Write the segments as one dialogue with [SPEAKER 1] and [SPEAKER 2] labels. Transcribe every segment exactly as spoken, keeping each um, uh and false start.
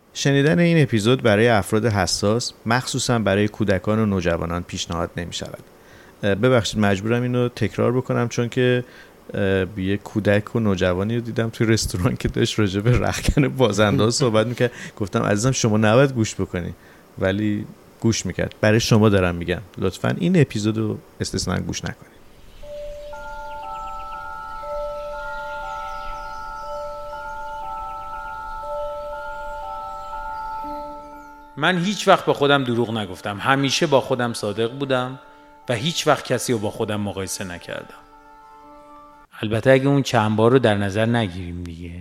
[SPEAKER 1] شنیدن این اپیزود برای افراد حساس، مخصوصا برای کودکان و نوجوانان پیشنهاد نمی شود. ببخشید مجبورم اینو تکرار بکنم چون که یه کودک و نوجوانی رو دیدم توی رستوران که داشت راجع به رختکن بازنده صحبت میکرد. گفتم عزیزم شما نباید گوش بکنی، ولی گوش میکرد. برای شما دارم میگم لطفاً این اپیزود رو استثناً گوش نکنید.
[SPEAKER 2] من هیچ وقت با خودم دروغ نگفتم. همیشه با خودم صادق بودم و هیچ وقت کسی رو با خودم مقایسه نکردم. البته اگه اون چند بار رو در نظر نگیریم دیگه.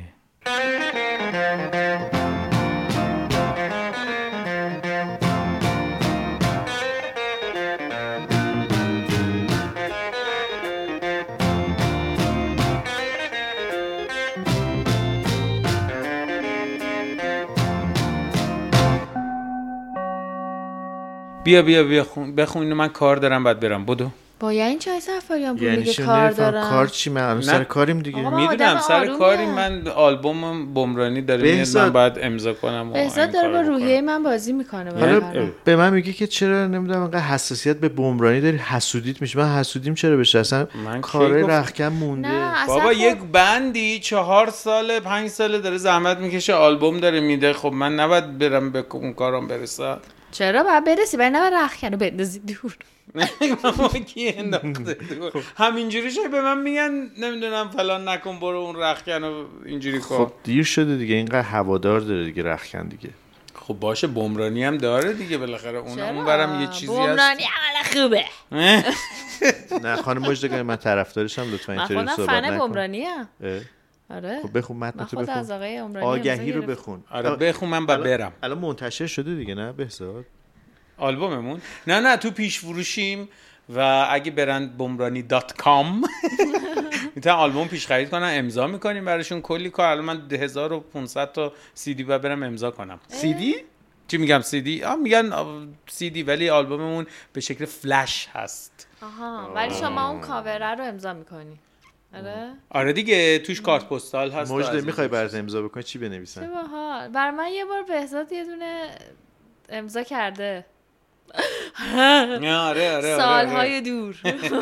[SPEAKER 2] بیا بیا بیا خون بخون اینو، من کار دارم بعد برم. بدو.
[SPEAKER 3] با یعنی چای سفاریان بود
[SPEAKER 1] یعنی
[SPEAKER 3] میگه کار دارم.
[SPEAKER 1] کار چی؟ من سر کاریم دیگه.
[SPEAKER 2] میدونم سر کاریم. من آلبوم بمرانی داره میاد، من باید امضا کنم.
[SPEAKER 3] بهزاد داره با روحیه من بازی میکنه.
[SPEAKER 1] حالا به من میگه که چرا نمیدونم انقدر حساسیت به بمرانی داری، حسودیت میشه. من حسودیم چرا بشه؟ اصلا کار رختکن مونده.
[SPEAKER 2] بابا یک بندی چهار ساله پنج ساله داره زحمت میکشه، آلبوم داره میده. خب من نباید برم به اون کارم برسم؟
[SPEAKER 3] چرا باید برسی؟ باید نباید رختکن رو بندازی دور.
[SPEAKER 2] ماما کی انداخته دور؟ همینجوری شاید به من میگن نمیدونم فلان نکن، برو اون رختکن رو اینجوری کن.
[SPEAKER 1] خب دیر شده دیگه، اینقدر هوادار داره دیگه رختکن دیگه.
[SPEAKER 2] خب باشه بمرانی هم داره دیگه بالاخره. اون اونورم یه چیزی هست.
[SPEAKER 3] بمرانی عمل خوبه.
[SPEAKER 1] نه خانم مجدگان من طرفدارشم، لطفا اینطوری صحبت نکن.
[SPEAKER 3] من خودم فن بمرانیه.
[SPEAKER 1] آره خب بخون متنتو بخون.
[SPEAKER 3] از آقای عمرانی
[SPEAKER 1] آگهی رو بخون.
[SPEAKER 2] آره بخون من بعد برم.
[SPEAKER 1] الان منتشر شده دیگه نه بهزاد؟
[SPEAKER 2] آلبوممون؟ نه نه تو پیش فروشیم و اگه برن بمرانی دات کام میتونن آلبوم پیش خرید کنن، امضا میکنیم براشون. کلی کار. الان من هزار و پانصد تا سی دی باید برم امضا کنم.
[SPEAKER 1] سی دی؟
[SPEAKER 2] چی میگم سی دی؟ آه میگن سی دی ولی آلبوممون به شکل فلش هست.
[SPEAKER 3] آها ولی شما اون کاور رو امضا میکنی. آره
[SPEAKER 2] آره دیگه توش کارت پستال هست.
[SPEAKER 1] مجد میخوای برات امضا بکنی چی بنویسم؟
[SPEAKER 3] چه باحال. بر من یه بار بهزاد یه دونه امضا کرده.
[SPEAKER 2] آره آره
[SPEAKER 3] سالهای دور.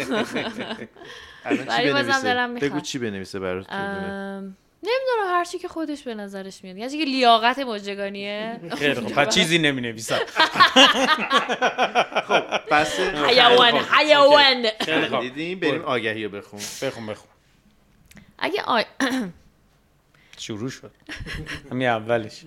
[SPEAKER 1] ولی بازم دارم میخوام. بگو چی بنویسه برات؟
[SPEAKER 3] نمیدونم هر چی که خودش به نظرش میاد. یعنی که لیاقت مجدگانیه.
[SPEAKER 2] خیلی خب پس چیزی نمینویسم.
[SPEAKER 1] خب پس
[SPEAKER 3] حیوان حیوان.
[SPEAKER 2] خیلی خب
[SPEAKER 1] دیدیم بریم آگهی رو بخون.
[SPEAKER 2] بخون بخون.
[SPEAKER 3] اگه آی
[SPEAKER 2] شروع شد همین اولش.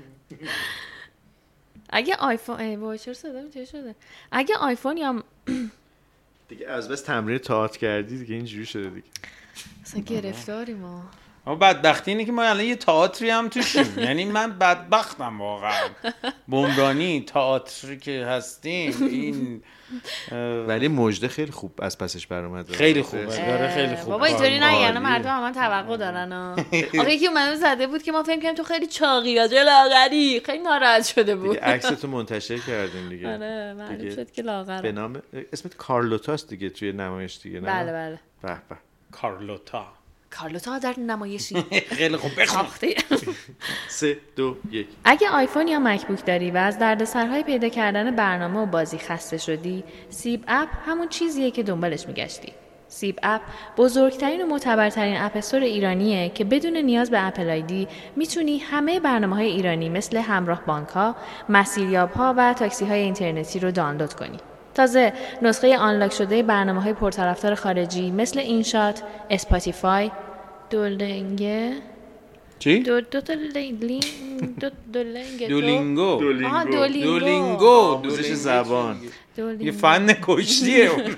[SPEAKER 3] اگه آیفون ای وای چرا صدا چه شده؟ اگه آیفون یا
[SPEAKER 1] دیگه از بس تمرین تئاتر کردی دیگه اینجوری شده دیگه.
[SPEAKER 3] اصلا گرفتاری ما.
[SPEAKER 2] اما بدبختی اینه که ما الان یه تئاتری هم توشیم. یعنی من بدبختم واقعا. بمرانی تئاتری که هستیم این
[SPEAKER 1] ولی مجده خیلی خوب از پسش بر اومده.
[SPEAKER 2] خیلی خوبه. داره خیلی خوب.
[SPEAKER 3] بابا اینطوری نگن مردم هم من توقع دارن. آخه یکی منو زده بود که ما فکر کنیم تو خیلی چاقی یا لاغری، خیلی ناراحت شده بود.
[SPEAKER 1] دیگه عکستو منتشر کردیم دیگه.
[SPEAKER 3] آره معلوم شد که لاغره.
[SPEAKER 1] به نام اسمت کارلوتاست دیگه توی نمایش دیگه نه؟
[SPEAKER 3] بله بله.
[SPEAKER 1] به به.
[SPEAKER 2] کارلوتا.
[SPEAKER 3] کارلوتا در نمایشی.
[SPEAKER 2] خیلی خوب بخون.
[SPEAKER 1] سه دو یک.
[SPEAKER 3] اگه آیفون یا مکبوک داری و از دردسرهای پیدا کردن برنامه و بازی خسته شدی، سیب اپ همون چیزیه که دنبالش میگشتی. سیب اپ بزرگترین و معتبرترین اپ استور ایرانیه که بدون نیاز به اپل آیدی میتونی همه برنامه‌های ایرانی مثل همراه بانک‌ها، مسیریاب‌ها و تاکسی‌های اینترنتی رو دانلود کنی. تازه نسخه آنلاک شده برنامه‌های پرطرفدار خارجی مثل اینشات، اسپاتیفای، دولینگو
[SPEAKER 2] چی؟
[SPEAKER 3] دو دو دولینگ دو دولینگ
[SPEAKER 2] دولینگو
[SPEAKER 3] دولینگو
[SPEAKER 2] دولینگو
[SPEAKER 1] دوزش زبان
[SPEAKER 2] یه فن کشتیه اون.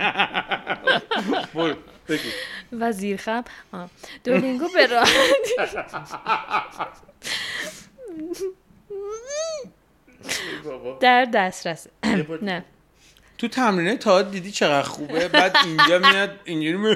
[SPEAKER 3] وزیرخب دولینگو به راحتی در دسترسه. نه
[SPEAKER 2] تو تمرینه تئاتر دیدی چقدر خوبه؟ بعد اینجا میاد اینجوری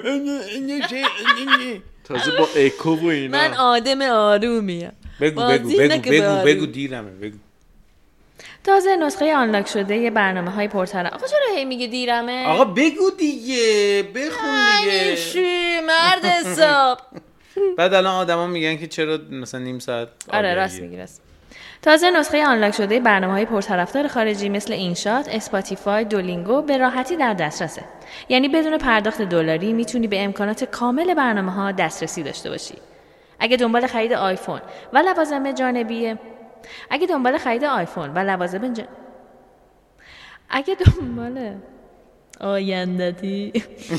[SPEAKER 1] تازه با اکو و اینا.
[SPEAKER 3] من آدم آرومیم.
[SPEAKER 2] بگو بگو بگو بگو بگو دیرمه بگو.
[SPEAKER 3] تازه نسخه آنلاک شده یه برنامه‌های پرطرف. آقا چرا هی میگه دیرمه؟
[SPEAKER 2] آقا بگو دیگه بخون دیگه.
[SPEAKER 3] چی مرد حساب.
[SPEAKER 2] بعد الان آدما میگن که چرا مثلا نیم ساعت.
[SPEAKER 3] آره راست میگی راست. تازه نسخه آنلاک شده برنامه‌های پرطرفدار خارجی مثل اینشات، اسپاتیفای، دولینگو به راحتی در دسترسه. یعنی بدون پرداخت دلاری میتونی به امکانات کامل برنامه‌ها دسترسی داشته باشی. اگه دنبال خرید آیفون و لوازم جانبی اگه دنبال خرید آیفون و لوازم ج... اگه دنبال آیندتی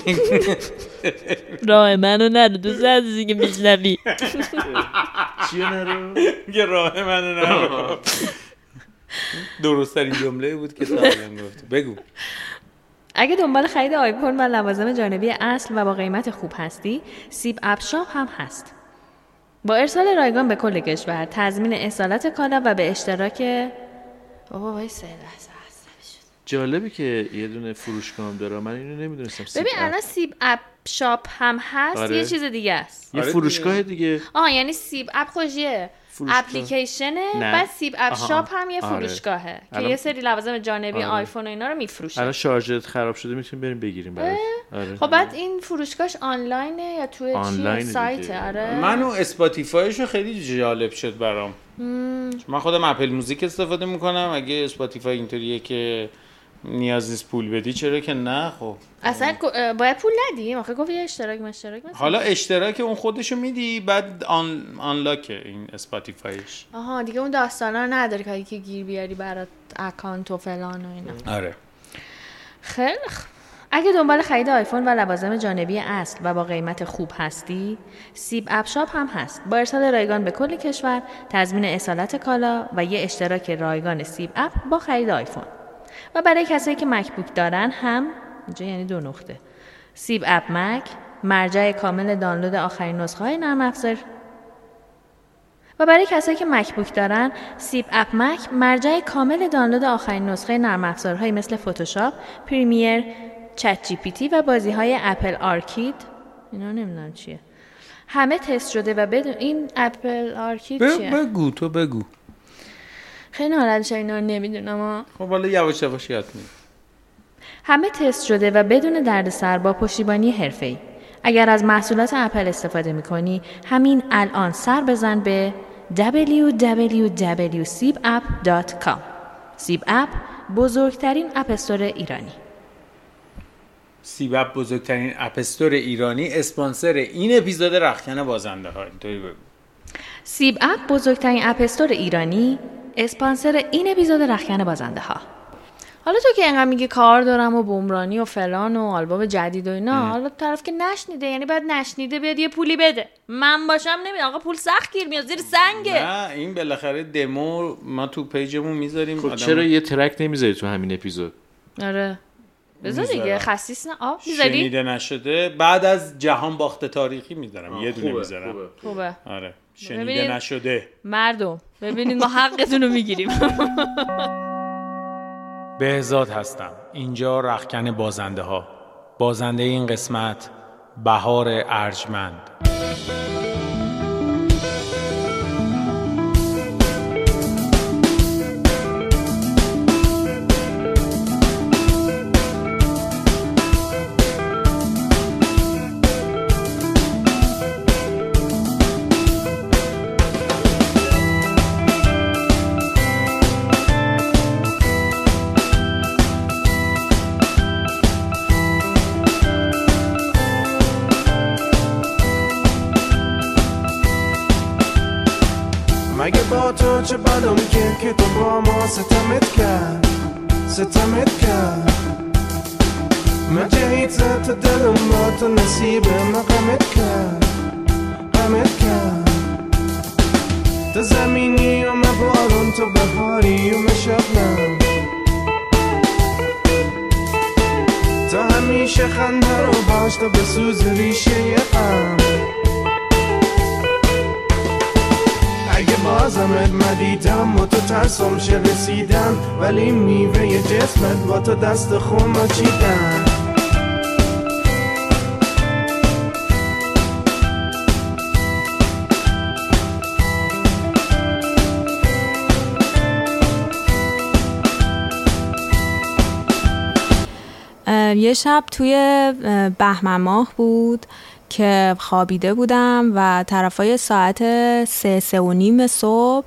[SPEAKER 3] راه منو نرو دوست عزیزی که میشنوی
[SPEAKER 1] چیه نرو؟
[SPEAKER 2] یه راه منو نرو درست ترین جمله بود که تا الان گفتی. بگو.
[SPEAKER 3] اگه دنبال خرید آیفون و لوازم جانبی اصل و با قیمت خوب هستی، سیب اپ شاپ هم هست. با ارسال رایگان به کل کشور، تضمین اصالت کالا و به اشتراک بابا وای سه لحظه
[SPEAKER 1] جالبه که یه دونه فروشگاه هم داره. من اینو نمیدونستم.
[SPEAKER 3] ببین الان سیب اپ شاپ هم هست. آره. یه چیز دیگه است.
[SPEAKER 1] یه فروشگاه دیگه.
[SPEAKER 3] آه یعنی سیب اپ خوشیه اپلیکیشنه، بعد سیب اپ شاپ هم یه فروشگاهه. آره. که الان... یه سری لوازم جانبی آره. آیفون و اینا رو میفروشه.
[SPEAKER 1] الان شارژت خراب شده میتونیم بریم بگیریم برات.
[SPEAKER 3] آره. خب بعد این فروشگاهش آنلاینه یا توی چی سایته؟ آره.
[SPEAKER 2] منو اسپاتیفایشو خیلی جالب شد برام. من خودم اپل موزیک استفاده میکنم. اگه اسپاتیفای اینطوریه که نیاز نیست پول بدی، چرا که نه؟ خب
[SPEAKER 3] اصلا باید پول ندی. آخه گفت یه اشتراک اشتراک مثلا.
[SPEAKER 2] حالا اشتراک اون خودشو میدی، بعد آن آنلاک این اسپاتیفایش.
[SPEAKER 3] آها دیگه اون داستانا رو نداره که که گیر بیاری برات اکانت و فلان و اینا.
[SPEAKER 2] آره.
[SPEAKER 3] خیلی اگه دنبال خرید آیفون و لوازم جانبی اصل و با قیمت خوب هستی، سیب اپ شاپ هم هست. با ارسال رایگان به کل کشور، تضمین اصالت کالا و یه اشتراک رایگان سیب اپ با خرید آیفون. و برای کسایی که مکبوک دارن هم اینجا یعنی دو نقطه سیب اپ مک، مرجع کامل دانلود آخرین نسخه های نرم افزار. و برای کسایی که مکبوک دارن سیب اپ مک، مرجع کامل دانلود آخرین نسخه نرم افزارهایی مثل فتوشاپ، پریمیر، چت جی پی تی و بازی های اپل آرکید. اینا نمیدونم چیه. همه تست شده و بدون این اپل آرکید چیه؟
[SPEAKER 2] بگو تو بگو.
[SPEAKER 3] خیلی ناراحت اینا نمیدونم.
[SPEAKER 2] خب حالا یواش یواش یاد میگیری.
[SPEAKER 3] همه تست شده و بدون دردسر با پشتیبانی حرفه‌ای. اگر از محصولات اپل استفاده می‌کنی، همین الان سر بزن به دبلیو دبلیو دبلیو دات سیب اپ دات کام. سیب اپ بزرگترین اپ استور ایرانی.
[SPEAKER 2] سیب اپ بزرگترین اپ استور ایرانی، اسپانسر این اپیزود رختکن بازنده ها. اینطوری بگو.
[SPEAKER 3] سیب اپ بزرگترین اپ استور ایرانی، اسپانسر این اپیزود رختکن بازنده ها. حالا تو که اینقدر میگی کار دارم و بومرانی و فلان و آلبوم جدید و اینا، حالا طرف که نشنیده، یعنی بعد نشنیده بیاد یه پولی بده. من باشم نمیده آقا، پول سخت گیر میاد، زیر سنگه.
[SPEAKER 2] نه این بالاخره دمو ما تو پیجمون میذاریم.
[SPEAKER 1] خب چرا یه ترک نمیذاری تو همین اپیزود؟
[SPEAKER 3] آره بذار دیگه، خسیس نه. آ میذاری
[SPEAKER 2] شنیده نشده بعد از جهان باخته تاریخی میذارم. یه دونه میذارم.
[SPEAKER 3] خوبه. خوبه.
[SPEAKER 2] آره شنیده نشده.
[SPEAKER 3] مردم ببینید ما حقتون رو میگیریم.
[SPEAKER 2] بهزاد هستم. اینجا رختکن بازنده ها. بازنده این قسمت بهار ارجمند.
[SPEAKER 4] مگه با تو چه بدم کرد که تو با ما ستمت کرد ستمت کرد. من جهید زد تو دلم با تو نصیبم غمت کرد غمت کرد. تو زمینی و من بارون، تو بهاری و من شبنم. تو همیشه خنده رو باش، تو بسوز ریشه ی غم. اگه بازمت مدیدم و تو ترسم شه رسیدن، ولی میوه ی جسمت با تو دست خون چیدن.
[SPEAKER 5] یه شب توی بهمن ماه بود که خوابیده بودم و طرفای ساعت سه سه و نیم صبح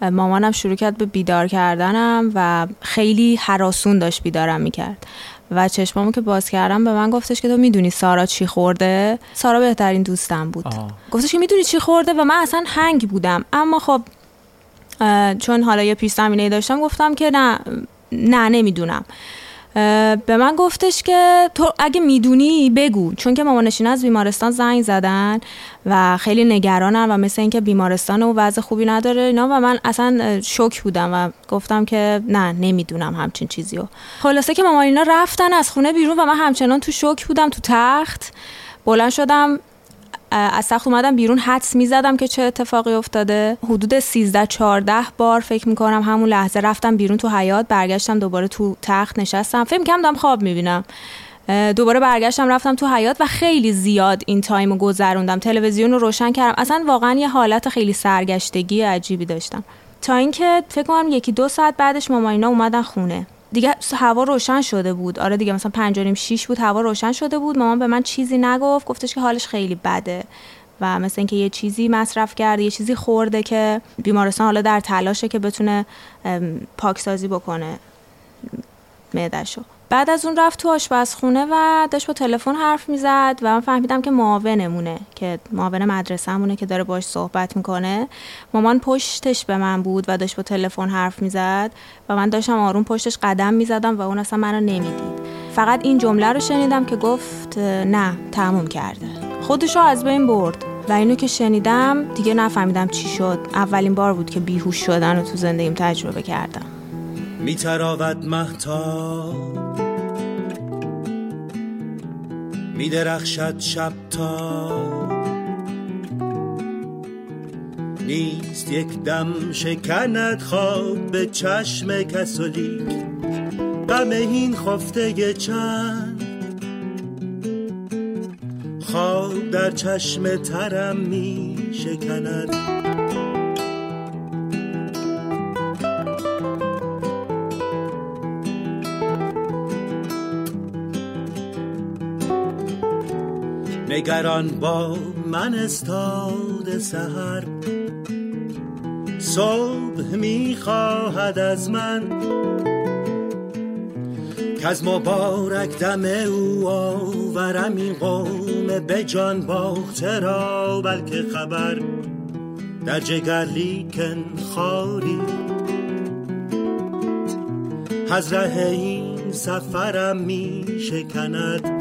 [SPEAKER 5] مامانم شروع کرد به بیدار کردنم و خیلی هراسون داشت بیدارم میکرد و چشمامو که باز کردم به من گفتش که تو میدونی سارا چی خورده؟ سارا بهترین دوستم بود. آه. گفتش که میدونی چی خورده و من اصلا هنگ بودم، اما خب چون حالا یه پیش زمینه‌ای داشتم گفتم که نه نه نمیدونم. به من گفتش که تو اگه میدونی بگو، چون که مامانشین از بیمارستان زنگ زدن و خیلی نگرانن و مثل اینکه بیمارستان و وضع خوبی نداره اینا و من اصلا شوک بودم و گفتم که نه نمیدونم همچین چیزیو. خلاصه که مامان اینا رفتن از خونه بیرون و من همچنان تو شوک بودم، تو تخت بلند شدم از تخت اومدم بیرون، حدس میزدم که چه اتفاقی افتاده. حدود سیزده چهارده بار فکر میکنم همون لحظه رفتم بیرون تو حیاط، برگشتم دوباره تو تخت نشستم، فکر میکنم دارم خواب میبینم. دوباره برگشتم رفتم تو حیاط و خیلی زیاد این تایمو گذروندم. تلویزیون رو روشن کردم، اصلا واقعا یه حالت خیلی سرگشتگی عجیبی داشتم تا اینکه فکر کنم یکی دو ساعت بعدش ماماینا اومدن خونه. دیگه هوا روشن شده بود. آره دیگه مثلا پنج و نیم شیش بود، هوا روشن شده بود. مامان به من چیزی نگفت، گفتش که حالش خیلی بده و مثلا اینکه یه چیزی مصرف کرده، یه چیزی خورده که بیمارستان حالا در تلاشه که بتونه پاکسازی بکنه معده‌شو. بعد از اون رفت تو آشپزخونه و داشت با تلفن حرف میزد و من فهمیدم که معاونمونه، که معاون مدرسه‌مونه که داره باهاش صحبت میکنه. مامان پشتش به من بود و داشت با تلفن حرف میزد و من داشتم آروم پشتش قدم میزدم و اون اصلا منو نمیدید. فقط این جمله رو شنیدم که گفت نه تموم کرده، خودشو از بین برد. و اینو که شنیدم دیگه نفهمیدم چی شد. اولین بار بود که بیهوش شدن رو تو زندگیم تجربه کردم.
[SPEAKER 6] میتراود مهتاب، میدرخشد شب تا، نیست یک دم شکند خواب به چشم کسولیک، غم این خفته چند خواب در چشم ترم می شکند. نگران با من استاد سحر، صبح میخواهد از من که از مبارک دم او آورم این قوم به جان باخته را، بلکه خبر در جگر لیکن خالی از ره این سفرم می شکند.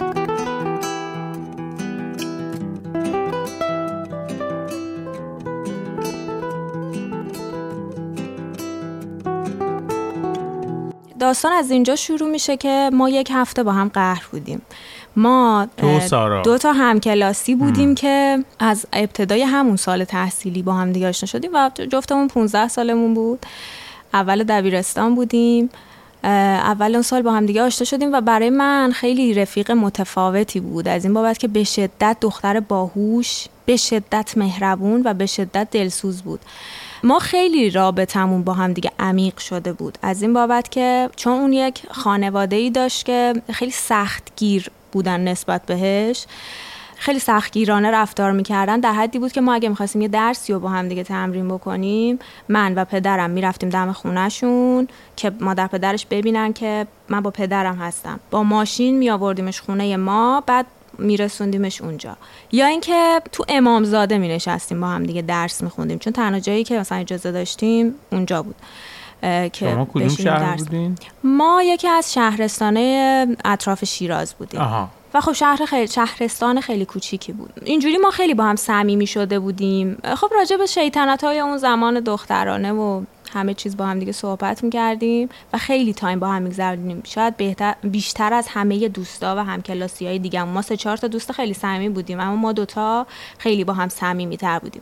[SPEAKER 5] داستان از اینجا شروع میشه که ما یک هفته با هم قهر بودیم. ما دو تا همکلاسی بودیم ام. که از ابتدای همون سال تحصیلی با هم دیگه آشنا شدیم و جفتمون پونزده سالمون بود. اول دبیرستان بودیم. اول اون سال با هم دیگه آشنا شدیم و برای من خیلی رفیق متفاوتی بود، از این بابت که به شدت دختر باهوش، به شدت مهربون و به شدت دلسوز بود. ما خیلی رابطمون با هم دیگه عمیق شده بود، از این بابت که چون اون یک خانواده‌ای داشت که خیلی سختگیر بودن نسبت بهش، خیلی سختگیرانه رفتار میکردن، در حدی بود که ما اگه میخواستیم یه درسی رو با هم دیگه تمرین بکنیم، من و پدرم میرفتیم دم خونهشون که مادر پدرش ببینن که من با پدرم هستم، با ماشین میآوردیمش خونه ما، بعد میرسوندیمش اونجا، یا اینکه تو امامزاده مینشستیم با هم دیگه درس میخوندیم، چون تنها جایی که مثلا اجازه داشتیم اونجا بود که
[SPEAKER 2] ما کدوم شهر بودین؟
[SPEAKER 5] ما یکی از شهرستانه اطراف شیراز بودیم. آها. و خب شهر خیلی شهرستان خیلی کوچیکی بود. اینجوری ما خیلی با هم صمیمی شده بودیم. خب راجع به شیطنت‌های اون زمان دخترانه و همه چیز با هم دیگه صحبت می‌کردیم و خیلی تایم با هم می‌گذروندیم. شاید بهتر بیشتر از همه دوستا و همکلاسی‌های دیگه. ما سه چهار تا دوست خیلی صمیمی بودیم، اما ما دوتا خیلی با هم صمیمی‌تر بودیم.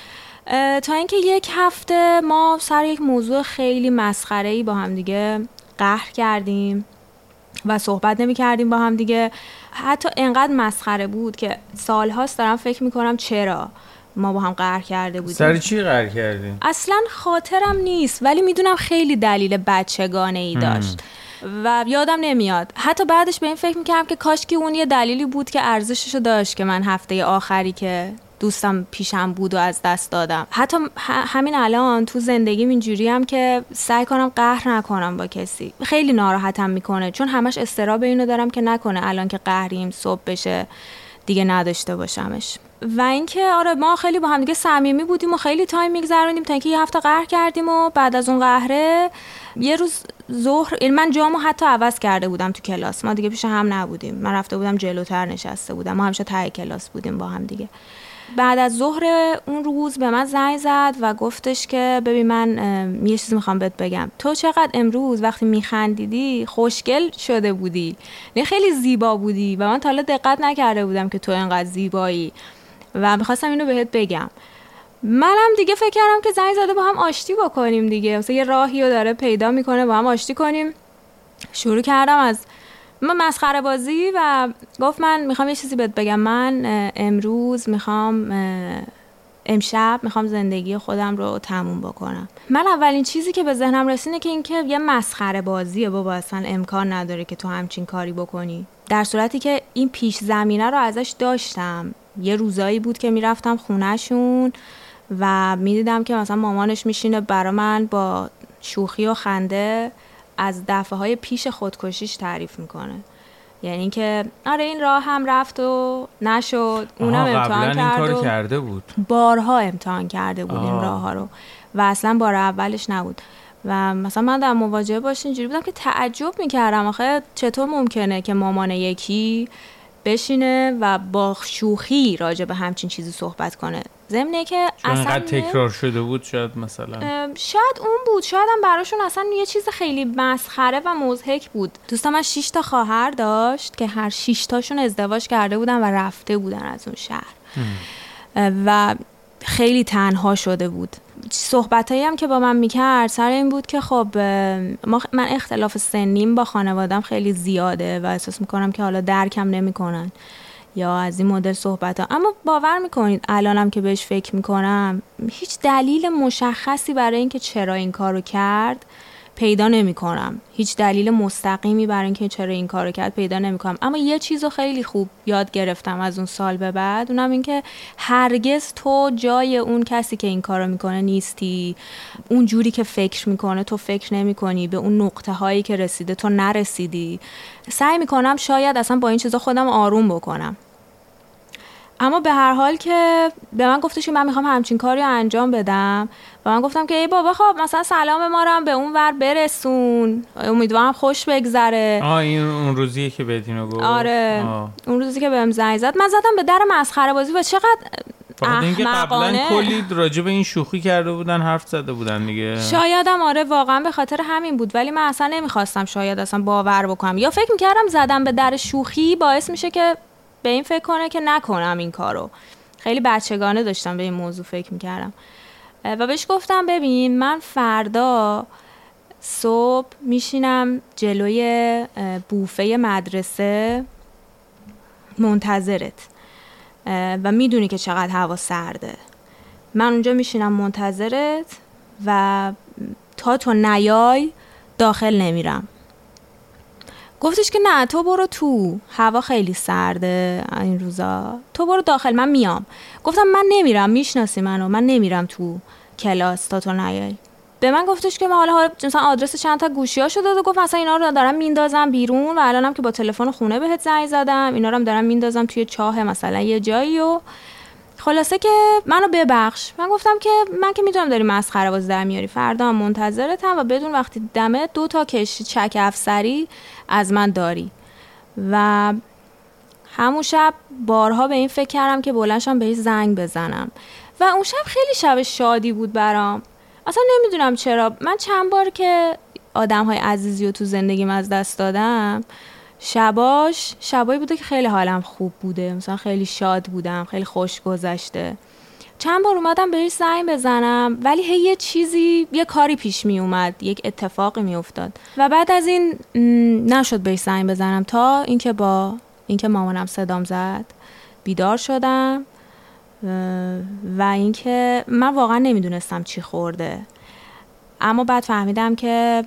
[SPEAKER 5] تا اینکه یک هفته ما سر یک موضوع خیلی مسخره‌ای با هم دیگه قهر کردیم و صحبت نمی کردیم با هم دیگه. حتی انقدر مسخره بود که سالهاست دارم فکر میکنم چرا ما با هم قهر کرده بودیم.
[SPEAKER 2] سر چی قهر کردیم؟
[SPEAKER 5] اصلا خاطرم نیست، ولی میدونم خیلی دلیل بچگانه ای داشت و یادم نمیاد. حتی بعدش به این فکر میکردم که کاش که اون یه دلیلی بود که ارزششو داشت که من هفته آخری که دوستم پیشم بود و از دست دادم. حتی همین الان تو زندگیم اینجوری هم که سعی کنم قهر نکنم با کسی. خیلی ناراحتم میکنه چون همش استراب اینو دارم که نکنه الان که قهریم صبح بشه دیگه نداشته باشمش. و اینکه آره ما خیلی با هم دیگه صمیمی بودیم و خیلی تایم میگذروندیم تا اینکه یه هفته قهر کردیم و بعد از اون قهره یه روز ظهر من جامو حتی عوض کرده بودم تو کلاس. ما دیگه پیش هم نبودیم. من رفته بودم جلوتر نشسته بودم. ما همیشه ته کلاس بودیم با هم دیگه. بعد از ظهر اون روز به من زنگ زد و گفتش که ببین من یه چیزی میخوام بهت بگم. تو چقدر امروز وقتی میخندیدی خوشگل شده بودی. نه خیلی زیبا بودی و من تا حالا دقت نکرده بودم که تو اینقدر زیبایی و میخواستم اینو بهت بگم. منم دیگه فکر کردم که زنگ زده با هم آشتی بکنیم دیگه. مثلا یه راهی رو داره پیدا میکنه با هم آشتی کنیم. شروع کردم از من مسخره بازی و گفت من میخوام یه چیزی بهت بگم. من امروز میخوام امشب میخوام زندگی خودم رو تموم بکنم. من اولین چیزی که به ذهنم رسیده که این که یه مسخره بازیه بابا، اصلا امکان نداره که تو همچین کاری بکنی. در صورتی که این پیش زمینه رو ازش داشتم. یه روزایی بود که میرفتم خونهشون و میدیدم که مثلا مامانش میشینه برا من با شوخی و خنده از دفعه های پیش خودکشیش تعریف میکنه. یعنی که آره این راه هم رفت و نشد. اونم امتحان کرد و
[SPEAKER 2] کرده بود.
[SPEAKER 5] بارها امتحان کرده بود آه. این راه ها رو و اصلا بار اولش نبود. و مثلا من در مواجهه باش اینجوری بودم که تعجب میکردم آخه چطور ممکنه که مامان یکی بشینه و با شوخی راجع به همچین چیزی صحبت کنه. ضمن که
[SPEAKER 2] اصلا تکرار شده بود شاید مثلا
[SPEAKER 5] شاید اون بود، شاید هم براشون اصلا یه چیز خیلی مسخره و مضحک بود. دوستم من شش تا خواهر داشت که هر شش تاشون ازدواج کرده بودن و رفته بودن از اون شهر و خیلی تنها شده بود. صحبتایی هم که با من میکرد سر این بود که خب ما من اختلاف سنیم با خانوادم خیلی زیاده و احساس میکنم که حالا درکم نمیکنن یا از این مدل صحبت ها. اما باور میکنید الانم که بهش فکر میکنم هیچ دلیل مشخصی برای اینکه چرا این کارو کرد پیدا نمیکنم. هیچ دلیل مستقیمی برای اینکه چرا این کارو کرد پیدا نمیکنم. اما یه چیزو خیلی خوب یاد گرفتم از اون سال به بعد، اونم این که هرگز تو جای اون کسی که این کارو میکنه نیستی. اون جوری که فکر میکنه تو فکر نمیکنی، به اون نقطه هایی که رسیده تو نرسیدی. سعی میکنم شاید اصلا با این چیزا خودم آروم بکنم. اما به هر حال که به من گفتش که من میخوام همچین کاری رو انجام بدم و من گفتم که ای بابا خب مثلا سلام ما رو هم به اون ور برسون، امیدوارم خوش بگذره.
[SPEAKER 2] آه این اون روزیه که بهتینو گفت.
[SPEAKER 5] آره آه. اون روزی که بهم زنگ زد من زدم به در مسخره بازی و چقدر
[SPEAKER 2] احمقانه. قبلا کلی راجع به این شوخی کرده بودن، حرف زده بودن دیگه.
[SPEAKER 5] شاید هم آره واقعا به خاطر همین بود، ولی من اصلا نمیخواستم شاید اصلا باور بکنم یا فکر میکردم زدم به در شوخی باعث میشه که به این فکر کنه که نکنم این کارو. خیلی بچگانه داشتم به این موضوع فکر میکردم و بهش گفتم ببین من فردا صبح میشینم جلوی بوفه مدرسه منتظرت و میدونی که چقدر هوا سرده. من اونجا میشینم منتظرت و تا تو نیای داخل نمیرم. گفتش که نه تو برو تو، هوا خیلی سرده این روزا، تو برو داخل من میام. گفتم من نمیرم، میشناسی منو، من نمیرم تو کلاس تا تو نیای. به من گفتش که ما حالا مثلا آدرس چند تا گوشیاشو داد و گفت مثلا اینا رو دارم میندازم بیرون و الانم که با تلفن خونه بهت زنگ زدم اینا رو هم دارم میندازم توی چاه مثلا یه جایی و خلاصه که منو ببخش. من گفتم که من که میدونم داری مسخره باز در میاری، فردا هم منتظرتم و بدون وقتی دمه دو تا کشتی چک افسری از من داری. و همون شب بارها به این فکر کردم که بلندشم بهش زنگ بزنم و اون شب خیلی شب شادی بود برام. اصلا نمیدونم چرا من چند بار که آدم‌های عزیزی رو تو زندگیم از دست دادم شباش شبایی بوده که خیلی حالم خوب بوده، مثلا خیلی شاد بودم، خیلی خوش گذشته. چند بار اومدم بهش زنگ بزنم ولی هی یه چیزی یه کاری پیش می اومد، یک اتفاقی می افتاد و بعد از این نشد بهش زنگ بزنم تا اینکه با اینکه مامانم صدام زد بیدار شدم و اینکه من واقعا نمیدونستم چی خورده. اما بعد فهمیدم که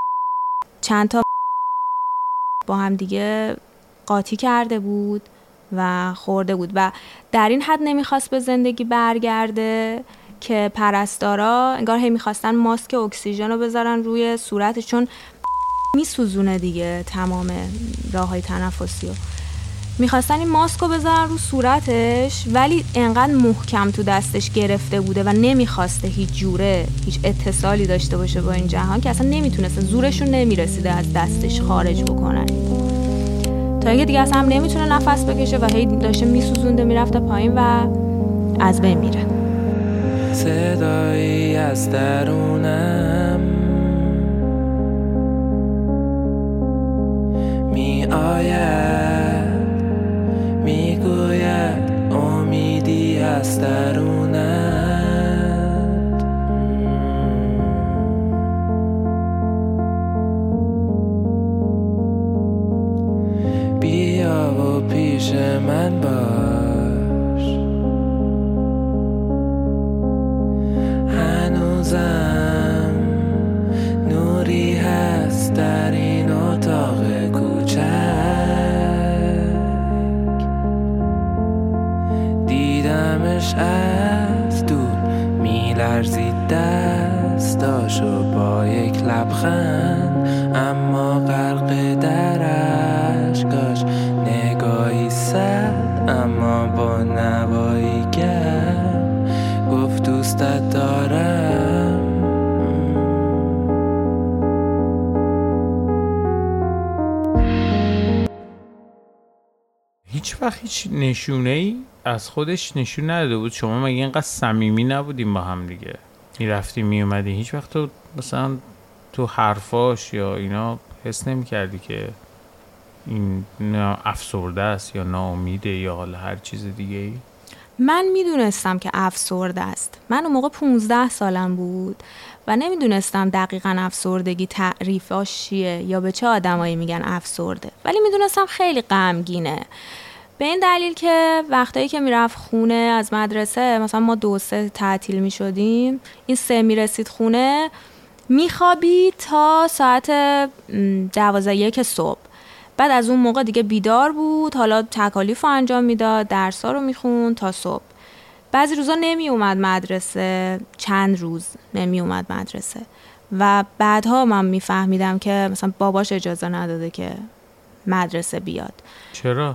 [SPEAKER 5] چند تا با هم دیگه قاطی کرده بود و خورده بود و در این حد نمیخواست به زندگی برگرده که پرستارا انگار هی میخواستن ماسک اکسیژن رو بذارن روی صورتش، چون میسوزونه دیگه تمام راههای تنفسی رو. میخواستن این ماسک رو بذارن رو صورتش ولی انقدر محکم تو دستش گرفته بوده و نمیخواسته هیچ جوره هیچ اتصالی داشته باشه با این جهان که اصلا نمیتونسته، زورشون نمیرسیده از دستش خارج بکنن تا اینکه دیگه اصلا هم نمیتونه نفس بکشه و هی داشته میسوزونده میرفته پایین و از بین میره.
[SPEAKER 4] صدایی از درونم می آید می گوید امیدی از درونت، بیا و پیش من باش، هنوزم نوری هست در این اتاق کوچک، دیدمش از دور میلرزید دستاشو با یک لبخند، اما غرق در اشکاش نگاهی سرد اما با نوایی گرم گفت دوستت دارم.
[SPEAKER 2] هیچ وقت هیچ نشونه‌ای از خودش نشون نداده بود؟ شما مگه اینقدر صمیمی نبودیم با هم دیگه؟ میرفتی میومدی، هیچ وقت تو مثلا تو حرفاش یا اینا حس نمی کردی که این افسرده است یا ناامیده یا حالا هر چیز دیگه ای؟
[SPEAKER 5] من میدونستم که افسرده است. من اون موقع پونزده سالم بود و نمیدونستم دقیقاً افسردگی تعریفاش چیه یا به چه آدمایی میگن افسرده، ولی میدونستم خیلی غمگینه. به این دلیل که وقتایی که میرفت خونه از مدرسه، مثلا ما دو سه تعطیل میشدیم، این سه میرسید خونه میخوابید تا ساعت دوازده یک صبح. بعد از اون موقع دیگه بیدار بود، حالا تکالیف رو انجام میداد، درس‌ها رو میخوند تا صبح. بعضی روزا نمی اومد مدرسه، چند روز نمی اومد مدرسه و بعدها من میفهمیدم که مثلا باباش اجازه نداده که مدرسه بیاد.
[SPEAKER 2] چرا؟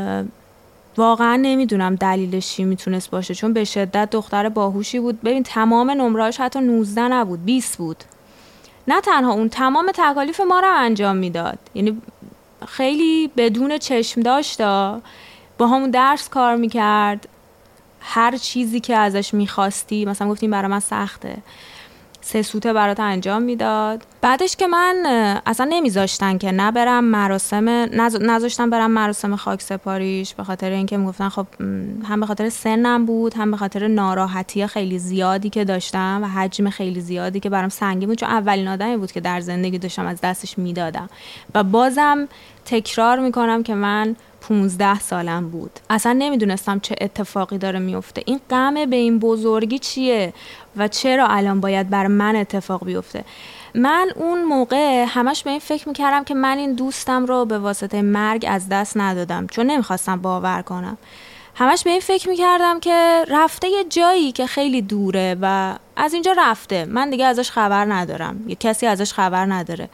[SPEAKER 5] واقعا نمیدونم دلیلش چی میتونست باشه، چون به شدت دختر باهوشی بود. ببین تمام نمره‌اش حتی نوزده نبود، بیست بود. نه تنها اون، تمام تکالیف ما رو انجام میداد، یعنی خیلی بدون چشم داشت، با همون درس کار میکرد، هر چیزی که ازش میخواستی، مثلا گفتیم برای من سخته، سه سوته برات انجام میداد. بعدش که من اصلا نمیذاشتن که نه برم مراسم، نذاشتن برم مراسم خاک سپاریش، به خاطر اینکه میگفتن خب هم به خاطر سنم بود، هم به خاطر ناراحتی خیلی زیادی که داشتم و حجم خیلی زیادی که برام سنگین بود، چون اولین آدمی بود که در زندگی داشتم از دستش میدادم. و بازم تکرار میکنم که من پونزده سالم بود، اصلا نمیدونستم چه اتفاقی داره میفته، این غم به این بزرگی چیه و چرا الان باید بر من اتفاق بیفته. من اون موقع همش به این فکر میکردم که من این دوستم رو به واسطه مرگ از دست ندادم، چون نمیخواستم باور کنم. همش به این فکر میکردم که رفته یه جایی که خیلی دوره و از اینجا رفته، من دیگه ازش خبر ندارم، یه کسی ازش خبر نداره.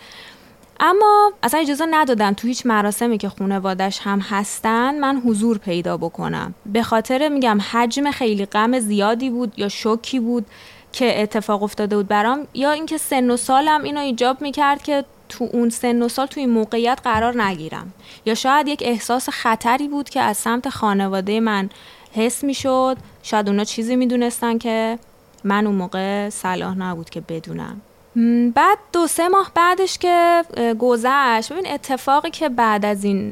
[SPEAKER 5] اما اصلا اجازه ندادم تو هیچ مراسمی که خانواده‌اش هم هستن من حضور پیدا بکنم، به خاطر میگم حجم خیلی غم زیادی بود یا شوکی بود که اتفاق افتاده بود برام، یا اینکه سن و سالم اینو ایجاب میکرد که تو اون سن و سال تو این موقعیت قرار نگیرم، یا شاید یک احساس خطری بود که از سمت خانواده من حس میشد، شاید اونا چیزی میدونستن که من اون موقع صلاح نبود که بدونم. بعد دو سه ماه بعدش که گذشت، ببین اتفاقی که بعد از این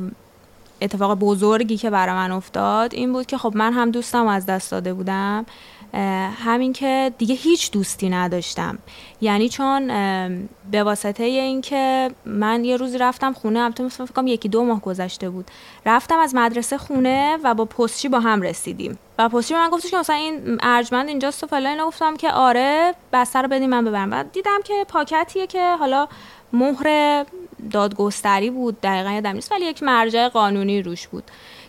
[SPEAKER 5] اتفاق بزرگی که برای من افتاد این بود که خب من هم دوستم از دست داده بودم، همین که دیگه هیچ دوستی نداشتم. یعنی چون به واسطه این که من یه روزی رفتم خونه، البته مثلا فکر کنم یکی دو ماه گذشته بود، رفتم از مدرسه خونه و با پستچی با هم رسیدیم و پستچی من گفتش که مثلا این ارجمند اینجاست و فلان، گفتم که آره بسته رو بدیم من ببرم. بعد دیدم که پاکتیه که حالا مهر دادگستری بود، دقیقاً یادم نیست، ولی یک مرجع قانونی روش بود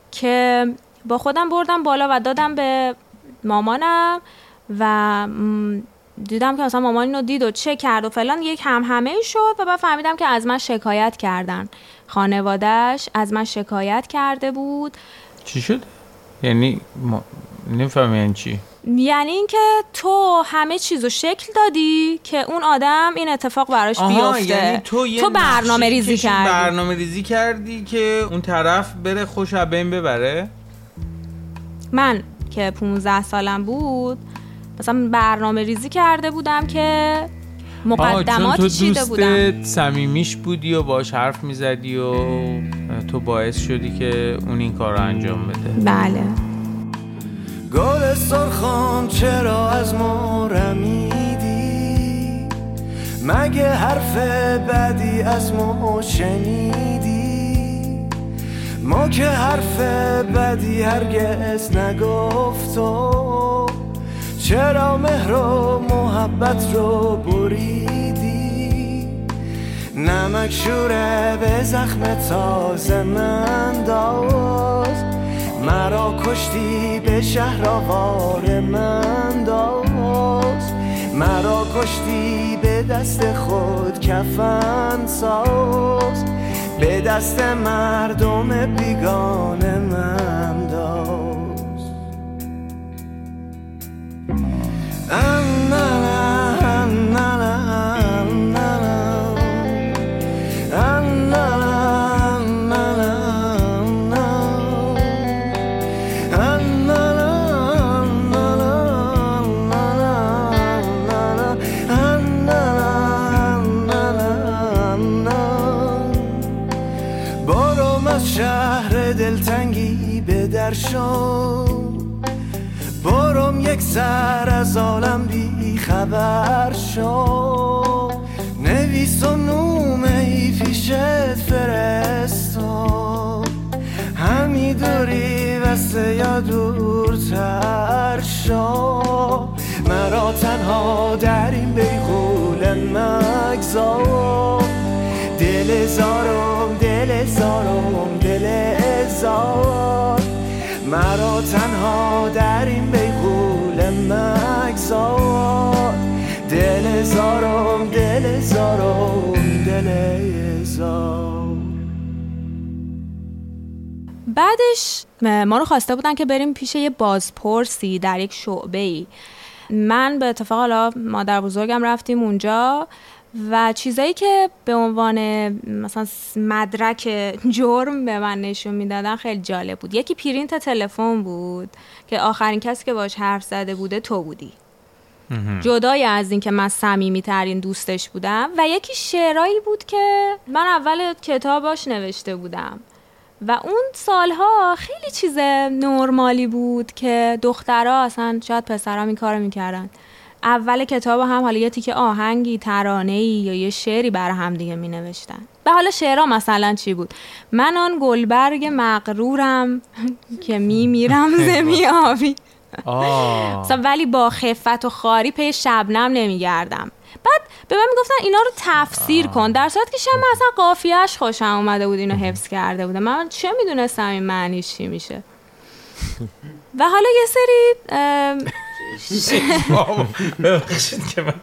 [SPEAKER 5] که با خودم بردم بالا و دادم به مامانم و دیدم که مثلا مامان اینو دید و چه کرد و فلان، یک هم همه شد و بعد فهمیدم که از من شکایت کردن، خانواده‌اش از من شکایت کرده بود.
[SPEAKER 2] چی شد؟ یعنی ما... نمی‌فهمم یعنی چی؟
[SPEAKER 5] یعنی اینکه تو همه چیزو شکل دادی که اون آدم این اتفاق براش بیفته.
[SPEAKER 2] یعنی تو,
[SPEAKER 5] تو برنامه ریزی کردی
[SPEAKER 2] برنامه ریزی کردی که اون طرف بره خوش از بین ببره.
[SPEAKER 5] من که پونزده سالم بود مثلا برنامه ریزی کرده بودم که مقدماتی چیده بودم.
[SPEAKER 2] چون تو دوست صمیمیش بودی و باش حرف میزدی و تو باعث شدی که اون این کار رو انجام بده.
[SPEAKER 5] بله.
[SPEAKER 6] گل سرخان چرا از ما رمیدی؟ مگه حرف بدی از ما شنیدی؟ ما که حرف بدی هرگز نگفتم، چرا مهر و محبت رو بریدی؟ نمک شوره به زخم تازه من داز، مرا کشتی به شهر آوار من داز، مرا کشتی به دست خود کفن ساز، به دست مردم بیگانه من داز. شهر دلتنگی به در شو، برم یک سر از عالم بی خبر شو، نویس و نومه ای پیشت فرستو، همی دوری وسته یا دورتر شو، مرا تنها در این بیغول مگذار، دل زارم دل زارم دل زار، مرا تنها در این بیغول مگذار، دل زارم دل زارم دل زار.
[SPEAKER 5] بعدش ما رو خواسته بودن که بریم پیش یه بازپرسی در یک شعبه‌ای. من به اتفاق حالا مادر بزرگم رفتیم اونجا و چیزایی که به عنوان مثلا مدرک جرم به من نشون میدادن خیلی جالب بود. یکی پرینت تلفن بود که آخرین کسی که باش حرف زده بوده تو بودی، جدای از این که من صمیمی ترین دوستش بودم، و یکی شعرایی بود که من اول کتاباش نوشته بودم و اون سالها خیلی چیز نرمالی بود که دخترها اصلا شاید پسرها این کارو میکردن. اول کتاب هم حالا یه تیکه آهنگی ترانه‌ای یا یه شعری برای هم دیگه می نوشتن. به حالا شعرها مثلا چی بود؟ من آن گلبرگ مغرورم که می میرم زمی آبی، ولی با خفت و خاری پی شبنم نمی گردم. بعد به من میگفتن اینا رو تفسیر آه. کن، در صورت که شما اصلا قافیه‌اش خوشم اومده بود، اینو حفظ کرده بودم، من چه میدونستم این معنیش چی میشه. و حالا یه سری
[SPEAKER 2] ببخشید که من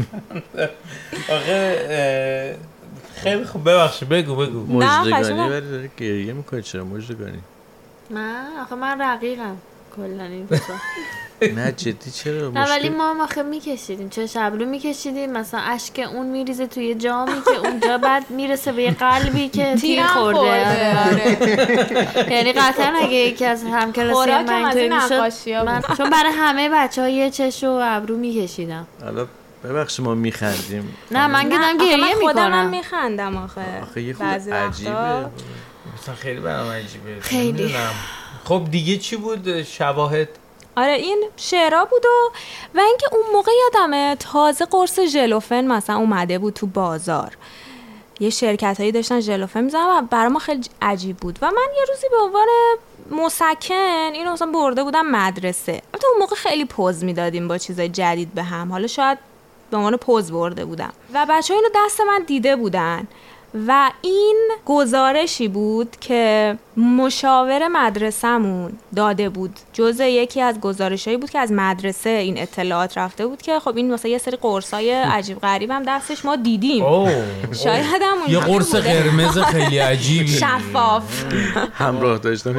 [SPEAKER 2] آخه خیلی خوب، ببخشید بگو بگو.
[SPEAKER 1] مجدگانی ولی داره گریه میکنه، چرا مجدگانی؟
[SPEAKER 3] من آخه من رقیقم کلا این بسا.
[SPEAKER 1] نه جدی چرا؟
[SPEAKER 3] نه ولی ما آخه میکشیدیم، چه شبلو میکشیدیم، مثلا اشک اون میریزه توی جامی که اونجا بعد میرسه به یه قلبی که تیر خورده. یعنی قطعا اگه یکی از همکلاسی من اینطوری میشد، من چون برای همه بچه‌ها یه چش و ابرو میکشیدم.
[SPEAKER 1] حالا ببخشید ما میخندیم.
[SPEAKER 3] نه من گفتم گریه میکنم.
[SPEAKER 5] خودم میخندم آخه.
[SPEAKER 1] آخه یه خود عجیبه.
[SPEAKER 2] مثلا خیلی برام عجیبه.
[SPEAKER 3] خیلی.
[SPEAKER 2] خب دیگه چی بود شواهد؟
[SPEAKER 5] آره این شعرها بود و و اینکه اون موقع یادمه تازه قرص ژلوفن مثلا اومده بود تو بازار، یه شرکت هایی داشتن ژلوفن میزنن و برای ما خیلی عجیب بود و من یه روزی به عنوان مسکن اینو مثلا برده بودم مدرسه. البته اون موقع خیلی پوز میدادیم با چیزای جدید به هم، حالا شاید به عنوان پوز برده بودم و بچه‌ها اینو دست من دیده بودن و این گزارشی بود که مشاور مدرسه‌مون داده بود. جزء یکی از گزارشایی بود که از مدرسه این اطلاعات رفته بود که خب این مثلا یه سری قرصای عجیب غریب هم دستش ما دیدیم. شاید هم
[SPEAKER 2] یه قرص قرمز خیلی عجیبی
[SPEAKER 5] شفاف
[SPEAKER 1] همراه داشتن.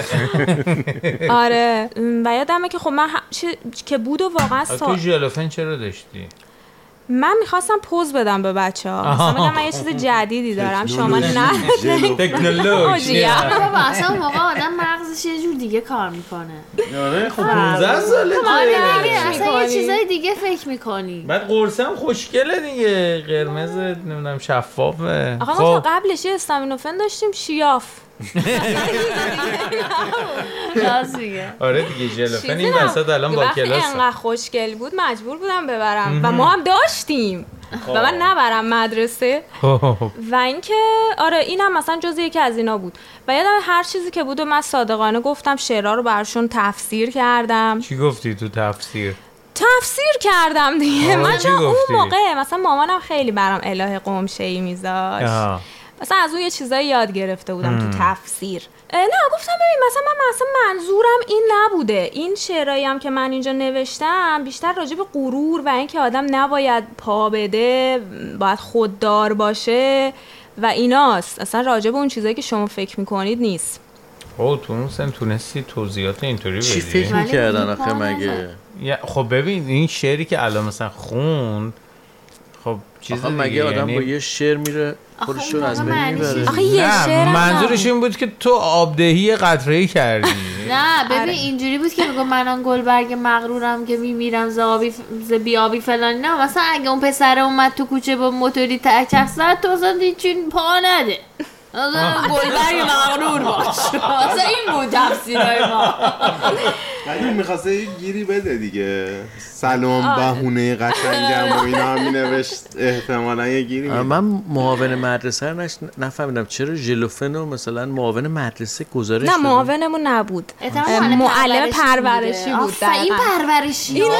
[SPEAKER 5] آره و یادمه که خب من که بود و واقعا
[SPEAKER 2] تو ژلوفن چرا داشتی؟
[SPEAKER 5] من میخواستم پوز بدم به بچه ها، مثلا بگم من یه چیز جدیدی دارم شما نه
[SPEAKER 2] تکنولوژی.
[SPEAKER 3] بابا اصلا موقع آدم مغزش یه جور دیگه کار میکنه.
[SPEAKER 2] آره خب پانزده ساله
[SPEAKER 3] آره اصلا یه چیزای دیگه فکر میکنی.
[SPEAKER 2] بعد قرصه هم خوشگله دیگه، قرمز نمیدونم شفافه.
[SPEAKER 5] آقا ما تا قبلش یه استامینوفن داشتیم شیاف.
[SPEAKER 2] آره دیگه ژلوفن این وسط الان با کلاس
[SPEAKER 5] انقدر خوشگل بود مجبور بودم ببرم و ما هم داشتیم و من نبرم مدرسه. و اینکه آره اینم مثلا جزء یکی از اینا بود و یادم هر چیزی که بود و من صادقانه گفتم، شعرها رو براشون تفسیر کردم.
[SPEAKER 2] چی گفتی تو تفسیر؟
[SPEAKER 5] تفسیر کردم دیگه. من چون اون موقع مثلا مامانم خیلی برام الهه قم شی'i میذاشت، مثلا از اون یه چیزایی یاد گرفته بودم ام. تو تفسیر. نه گفتم ببین مثلا من مثلا منظورم این نبوده، این شعرایی هم که من اینجا نوشتم بیشتر راجع به غرور و اینکه آدم نباید پا بده، باید خوددار باشه و ایناست، اصلا راجع به اون چیزایی که شما فکر میکنید نیست.
[SPEAKER 2] او تو اون سن تونستی توضیحات اینطوری بدی؟
[SPEAKER 1] چی فکر میکردن آخه مگه؟
[SPEAKER 2] خب ببین این شعری که الان مثلا خوند خب چیز دیگه،
[SPEAKER 1] مگه آدم
[SPEAKER 2] یعنی
[SPEAKER 1] با یه شعر میره خودشو از بین میبره؟
[SPEAKER 5] آخه یه شعر
[SPEAKER 2] منظورش این بود که تو آبدهی قطره‌ای کردی.
[SPEAKER 3] نه ببین اینجوری بود که میگم من گلبرگ مغرورم که میمیرم ز آبی ز بی آبی فلان. نه مثلا اگه اون پسر اومد تو کوچه با موتوری ترک زد تو اصلا هیچین پا نده، گلبرگ مغرور باش. مثلا این بود تفسیرهای ما.
[SPEAKER 7] ولی می‌خواسته یه گیری بده دیگه، سلام بهونه قشنگم و اینا هم می‌نوشت، احتمالاً یه گیری میده.
[SPEAKER 1] من معاون مدرسه رو نش... نفهمیدم چرا ژلوفن رو مثلا معاون مدرسه گزارش
[SPEAKER 5] نه معاونمون نبود، معلم پرورشی بود.
[SPEAKER 3] این پرورشی
[SPEAKER 5] این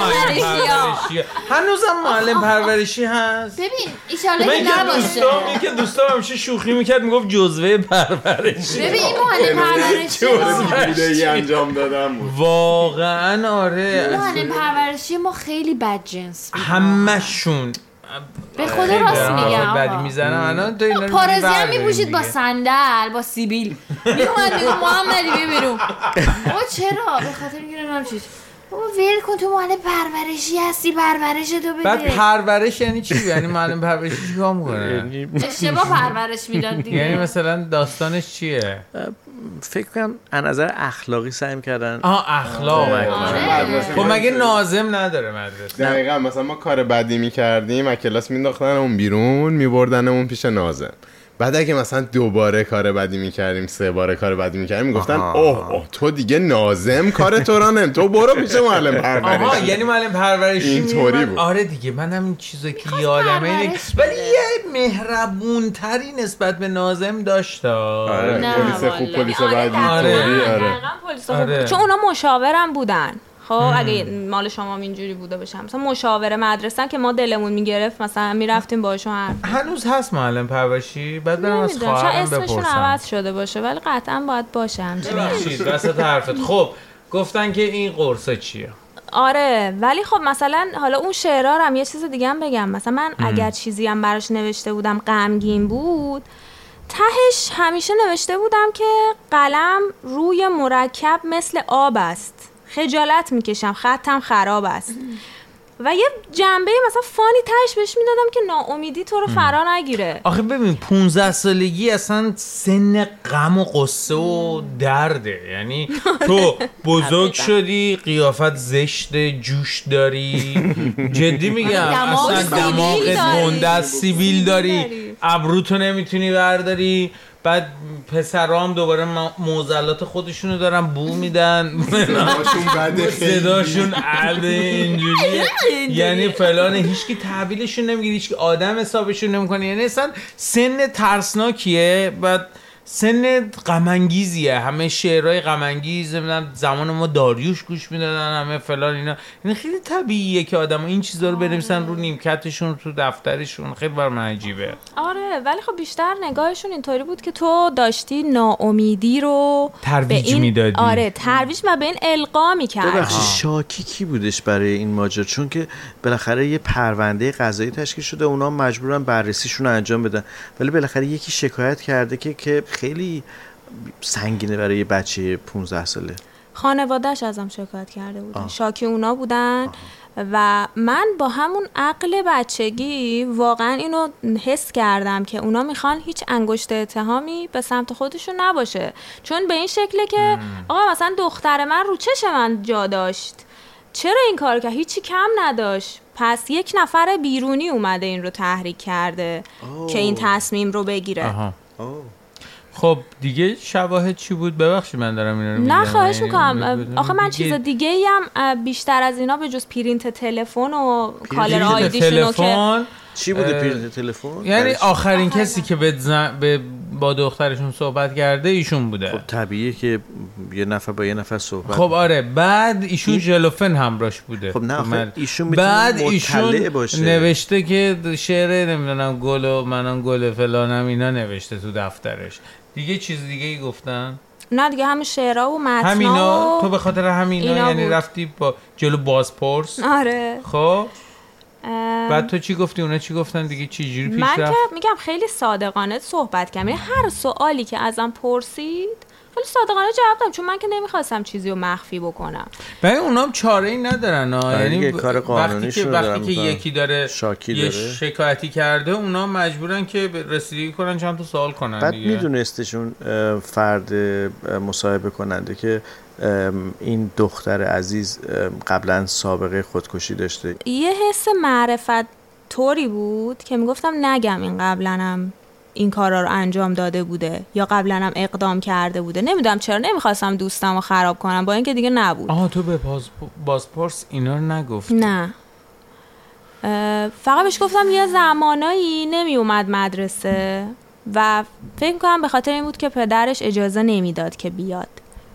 [SPEAKER 5] پرورشی
[SPEAKER 2] هنوزم معلم پرورشی هست.
[SPEAKER 3] ببین ان شاءالله که نباشه.
[SPEAKER 2] دوستام که دوستام همیشه شوخی می‌کرد میگفت جزوه پرورشی.
[SPEAKER 3] ببین این معلم پرورشی
[SPEAKER 7] ویدیو انجام دادم
[SPEAKER 2] واقعا. آره
[SPEAKER 3] معلم پرورشی ما خیلی بدجنس
[SPEAKER 2] همشون
[SPEAKER 3] به خدا راست میگم
[SPEAKER 2] بدی میزنم. الان تو اینا رو
[SPEAKER 3] پارازی هم میپوشید با صندل با سیبیل میومد میگم محمدی بیا بیرون. بابا چرا؟ به خاطر اینکه نمیدونم چی. بابا ول کن، تو معلم پرورشی هستی، پرورش تو بده.
[SPEAKER 2] بعد پرورش یعنی چی؟ یعنی معلم پرورشی چیکار میکنه؟
[SPEAKER 3] اشتباه پرورش میدن دیگه.
[SPEAKER 2] یعنی مثلا داستانش چیه؟
[SPEAKER 1] فکر کنم از نظر اخلاقی سعی می‌کردن.
[SPEAKER 2] آها اخلاق. خب مگه ناظم نداره مدرسه؟
[SPEAKER 7] دقیقاً مثلا ما کار بدی می‌کردیم از کلاس مینداختنمون بیرون می‌بردنمون پیش ناظم. بعد اگه مثلا دوباره کار بدی می‌کردیم، سه بار کار بدی می‌کردیم، میگفتن اوه اوه تو دیگه نازم کار تو را نمی، تو برو پیش معلم پرورشی.
[SPEAKER 2] آها یعنی معلم پرورشی
[SPEAKER 7] اینطوری بود.
[SPEAKER 2] آره دیگه منم این چیزا که یادمه اینه، ولی یه مهربون تری نسبت به نازم داشت.
[SPEAKER 7] آره پلیس خوب، پلیس بعدی.
[SPEAKER 5] آره آره چون اونا مشاورم بودن. خب اگه مال شما اینجوری بوده باشم مثلا مشاور مدرسه که ما دلمون میگرفت مثلا میرفتیم باهاشون حرف.
[SPEAKER 2] هنوز هست معلم پرورشی؟ بعد برام از خواهرم بپرسم.
[SPEAKER 5] اسمشون عوض شده باشه ولی قطعا باید باشه همچنین.
[SPEAKER 2] ببخشید وسط حرفت. خب گفتن که این قرصا چیه؟
[SPEAKER 5] آره ولی خب مثلا حالا اون شعرها هم یه چیز دیگه هم بگم، مثلا من ام. اگر چیزی هم براش نوشته بودم غمگین بود، تهش همیشه نوشته بودم که قلم روی مرکب مثل آب است، خجالت میکشم، خطم خراب است. و یه جنبه مثلا فانی تهش بهش میدادم که ناامیدی تو رو فرا نگیره.
[SPEAKER 2] آخه ببین پونزده سالگی اصلا سن غم و قصه و درده، یعنی تو بزرگ شدی قیافت زشت، جوش داری، جدی میگم اصلا دماغت گنده است، سیبیل داری، ابروتو نمیتونی برداری، بعد پسرام دوباره معضلات خودشونو دارن بو میدن، صداشون عرده اینجوریه، یعنی فلان، هیچکی تحویلشون نمیگیره، هیچکی آدم حسابشون نمیکنه، یعنی اصلا سن ترسناکیه. بعد سن غم انگیزیه، همه شعرهای غم انگیز، نمیدونم زمان ما داریوش گوش میدادن، همه فلان اینا. این خیلی طبیعیه که آدم این چیزا رو بنویسن رو نیمکتشون، تو دفترشون. خیلی بر من عجیبه.
[SPEAKER 5] آره ولی خب بیشتر نگاهشون اینطوری بود که تو داشتی ناامیدی رو
[SPEAKER 2] ترویج میدادی.
[SPEAKER 5] آره ترویج و به این القا میکردی.
[SPEAKER 1] ببخشید شاکی کی بودش برای این ماجرا؟ چون که بالاخره یه پرونده قضایی تشکیل شده، اونا مجبورن بررسیشون رو انجام بدن، ولی بالاخره یکی شکایت کرده که که خیلی سنگینه برای یه بچه پانزده ساله.
[SPEAKER 5] خانواده‌اش ازم شکایت کرده بودن. آه. شاکی اونا بودن. آه. و من با همون عقل بچگی واقعا اینو حس کردم که اونا میخوان هیچ انگشت اتهامی به سمت خودشون نباشه، چون به این شکله که آقا مثلا دختر من رو چش من جا داشت، چرا این کار که هیچی کم نداشت، پس یک نفر بیرونی اومده این رو تحریک کرده اوه. که این تصمیم رو بگیره.
[SPEAKER 2] آها. خب دیگه شواهد چی بود؟ ببخشید من دارم اینا رو میگم.
[SPEAKER 5] نه خواهش میکنم. آخه من چیز دیگه ای هم بیشتر از اینا به جز پرینت تلفن و کالر آیدیشونو که
[SPEAKER 1] چی بوده پرینت تلفن؟
[SPEAKER 2] یعنی آخرین کسی که به, زن... به با دخترشون صحبت کرده ایشون بوده.
[SPEAKER 1] خب طبیعیه که یه نفر با یه نفر صحبت.
[SPEAKER 2] خب آره بعد ایشون این... ژلوفن همراهش بوده.
[SPEAKER 1] خب نه آخه ایشون
[SPEAKER 2] بعد ایشون
[SPEAKER 1] باشه.
[SPEAKER 2] نوشته که شعر نمیدونم گل و منم گل فلانم اینا نوشته تو دفترش. دیگه چیز دیگه ای گفتن؟
[SPEAKER 5] نه دیگه همین شعرها و متنا
[SPEAKER 2] همینا و... تو به خاطر همینا یعنی بود. رفتی با جلو بازپرس.
[SPEAKER 5] آره
[SPEAKER 2] خب بعد تو چی گفتی؟ اونا چی گفتن دیگه؟ چی جوری پیش رفت؟
[SPEAKER 5] من که میگم خیلی صادقانه صحبت کردم، یعنی هر سوالی که ازم پرسید خیلی صادقانه جواب دادم، چون من که نمیخواستم چیزی رو مخفی بکنم.
[SPEAKER 2] برای اونام چاره ای ندارن ها، یعنی
[SPEAKER 1] کار قانونی
[SPEAKER 2] وقتی که وقتی که یکی داره
[SPEAKER 1] شاکی
[SPEAKER 2] یه
[SPEAKER 1] داره
[SPEAKER 2] شکایتی کرده، اونا مجبورن که رسیدگی کنن چند تا سوال کنن.
[SPEAKER 1] بعد
[SPEAKER 2] دیگه
[SPEAKER 1] میدونستشون فرد مصاحبه کننده که این دختر عزیز قبلا سابقه خودکشی داشته؟
[SPEAKER 5] یه حس معرفت طوری بود که میگفتم نگم این قبلنم این کارا رو انجام داده بوده یا قبلنم اقدام کرده بوده. نمیدونم چرا نمیخواستم دوستم رو خراب کنم با اینکه دیگه نبود.
[SPEAKER 2] آها تو به باز بازپرس اینا رو نگفتی؟
[SPEAKER 5] نه فقط بهش گفتم یه زمانایی نمی اومد مدرسه و فکر میکنم به خاطر این بود که پدرش اجازه نمیداد که بیاد.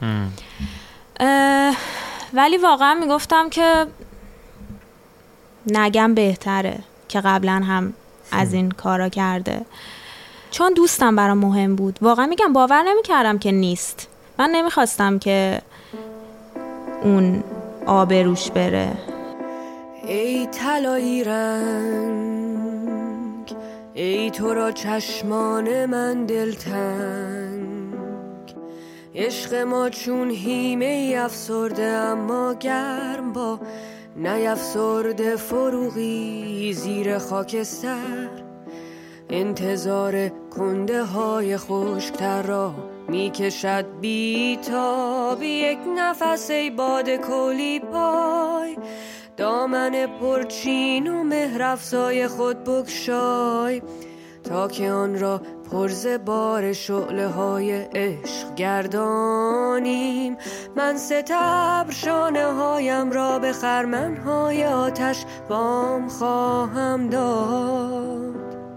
[SPEAKER 5] ولی واقعا میگفتم که نگم بهتره که قبلا هم از این کارا کرده، چون دوستم برام مهم بود. واقعا میگم باور نمیکردم که نیست. من نمیخواستم که اون آبروش بره.
[SPEAKER 8] ای طلایی رنگ، ای تو را چشمان من دلتنگ، عشق ما چون هیمه ای افسرده اما گرم، با نیفسرده فروغی زیر خاکستر، انتظار کنده های خشکتر را می کشد بی تاب یک نفس ای باد کولی پای، دامن پرچین و مهرافزای خود بگشای تا که آن را پرز بار شعله های عشق گردانیم. من ستبر شانه هایم را به خرمن های آتش وام خواهم داد.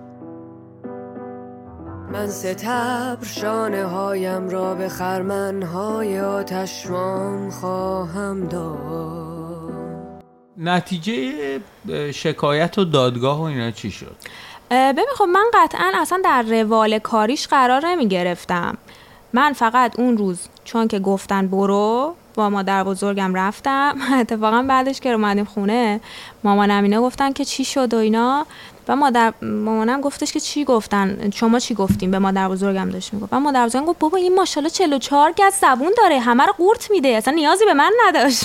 [SPEAKER 8] من ستبر شانه هایم را به خرمن های آتش وام خواهم داد.
[SPEAKER 2] نتیجه شکایت و دادگاه و اینا چی شد؟
[SPEAKER 5] ببین خب من قطعا اصلا در روال کاریش قرار نمی گرفتم. من فقط اون روز چون که گفتن برو با مادر بزرگم رفتم. اتفاقا بعدش که اومدیم خونه مامانم اینا گفتن که چی شد و اینا، و مادر مامانم گفتش که چی گفتن شما چی گفتیم، به مادر بزرگم داشت میگفت. و مادر بزرگم گفت بابا این ماشاءالله چهل و چهار گز زبون داره، همه رو قورت میده، اصلا نیازی به من نداشت.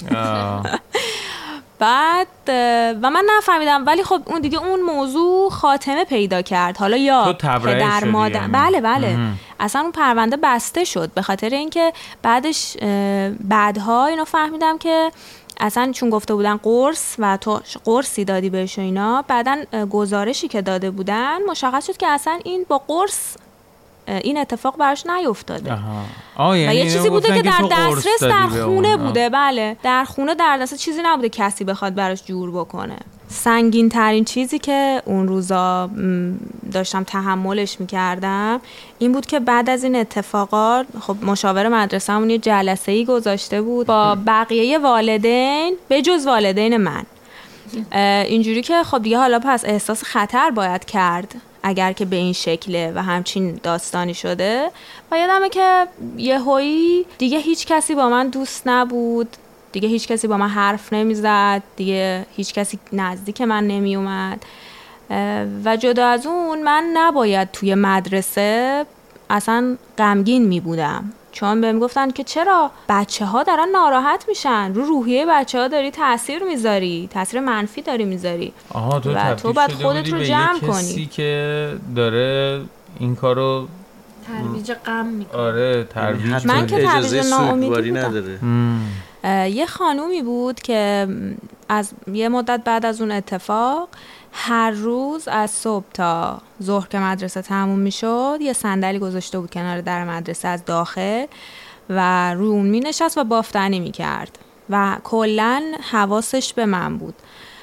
[SPEAKER 5] بعد و من نفهمیدم، ولی خب اون دیگه اون موضوع خاتمه پیدا کرد. حالا یا پدر مادر بله بله امه. اصلا اون پرونده بسته شد به خاطر اینکه بعدش بعدها اینو فهمیدم که اصلا چون گفته بودن قرص و تو قرصی دادی بهش و اینا، بعدن گزارشی که داده بودن مشخص شد که اصلا این با قرص این اتفاق براش نیفتاده.
[SPEAKER 2] آه یعنی
[SPEAKER 5] و یه چیزی بوده که در دسترس در خونه بوده. بله در خونه در دسترس چیزی نبوده کسی بخواد براش جور بکنه. سنگین ترین چیزی که اون روزا داشتم تحملش میکردم این بود که بعد از این اتفاقات خب مشاور مدرسه‌مون یه جلسه‌ای گذاشته بود با بقیه والدین به جز والدین من، اینجوری که خب دیگه حالا پس احساس خطر باید کرد اگر که به این شکله و همچین داستانی شده. و یادمه که یهویی دیگه هیچ کسی با من دوست نبود، دیگه هیچ کسی با من حرف نمیزد، دیگه هیچ کسی نزدیک من نمی اومد و جدا از اون من نباید توی مدرسه اصلا غمگین می بودم، چون بهم گفتن که چرا بچه ها دارن ناراحت میشن، رو روحیه بچه ها داری تأثیر میذاری، تأثیر منفی داری میذاری و تو باید خودت رو جمع کنی.
[SPEAKER 2] کسی که داره این کارو
[SPEAKER 3] ترویج غم میکنه.
[SPEAKER 2] آره ترویج.
[SPEAKER 5] من که ترویج ناامیدی
[SPEAKER 1] نداره.
[SPEAKER 5] یه خانومی بود که از یه مدت بعد از اون اتفاق هر روز از صبح تا ظهر که مدرسه تموم میشد یه صندلی گذاشته بود کنار در مدرسه از داخل و روی اون می نشست و بافتنی می کرد و کلن حواسش به من بود.